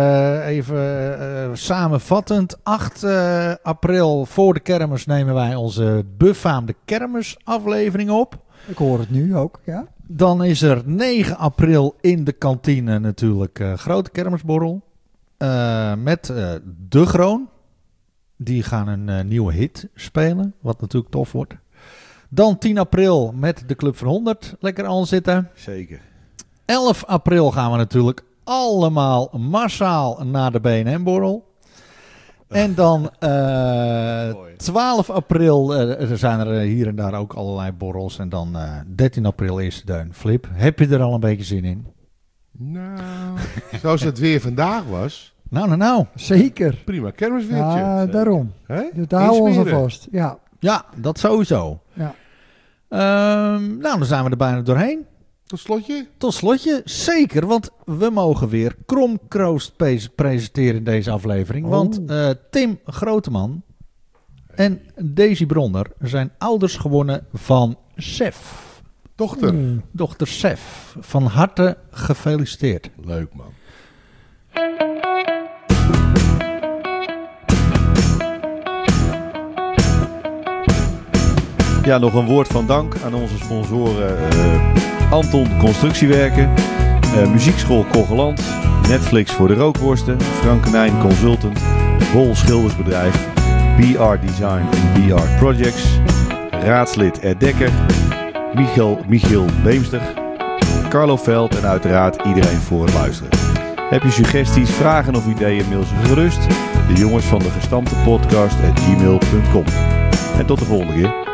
Speaker 2: samenvattend. 8 april voor de kermis nemen wij onze befaamde kermisaflevering op.
Speaker 3: Ik hoor het nu ook, ja.
Speaker 2: Dan is er 9 april in de kantine natuurlijk grote kermisborrel. Met De Groon. Die gaan een nieuwe hit spelen, wat natuurlijk tof wordt. Dan 10 april met de Club van 100 lekker aan zitten.
Speaker 5: Zeker.
Speaker 2: 11 april gaan we natuurlijk allemaal massaal naar de B&M-borrel. En dan 12 april zijn er hier en daar ook allerlei borrels. En dan 13 april eerste deun. Flip, heb je er al een beetje zin in?
Speaker 4: Nou, zoals het weer vandaag was.
Speaker 2: Nou.
Speaker 3: Zeker.
Speaker 4: Prima kermisweertje.
Speaker 3: Ja, daarom.
Speaker 4: Hè?
Speaker 3: Dus daar houden we ons aan
Speaker 4: Inspireren.
Speaker 3: vast. Ja.
Speaker 2: Ja, dat sowieso.
Speaker 3: Ja.
Speaker 2: Nou, dan zijn we er bijna doorheen.
Speaker 4: Tot slotje.
Speaker 2: Tot slotje, zeker, want we mogen weer Kromkroost presenteren in deze aflevering.
Speaker 3: Oh.
Speaker 2: Want Tim Groteman en Daisy Bronner zijn ouders gewonnen van Sef.
Speaker 4: Dochter.
Speaker 2: Dochter Sef. Van harte gefeliciteerd.
Speaker 4: Leuk man.
Speaker 5: Ja, nog een woord van dank aan onze sponsoren Anton Constructiewerken, Muziekschool Kogeland, Netflix voor de rookworsten, Frankenijn Consultant, Bol Schildersbedrijf, BR Design en BR Projects, raadslid Ed Dekker, Michiel Beemster, Carlo Veld en uiteraard iedereen voor het luisteren. Heb je suggesties, vragen of ideeën, mail ze gerust. De jongens van de gestampte podcast @gmail.com. En tot de volgende keer.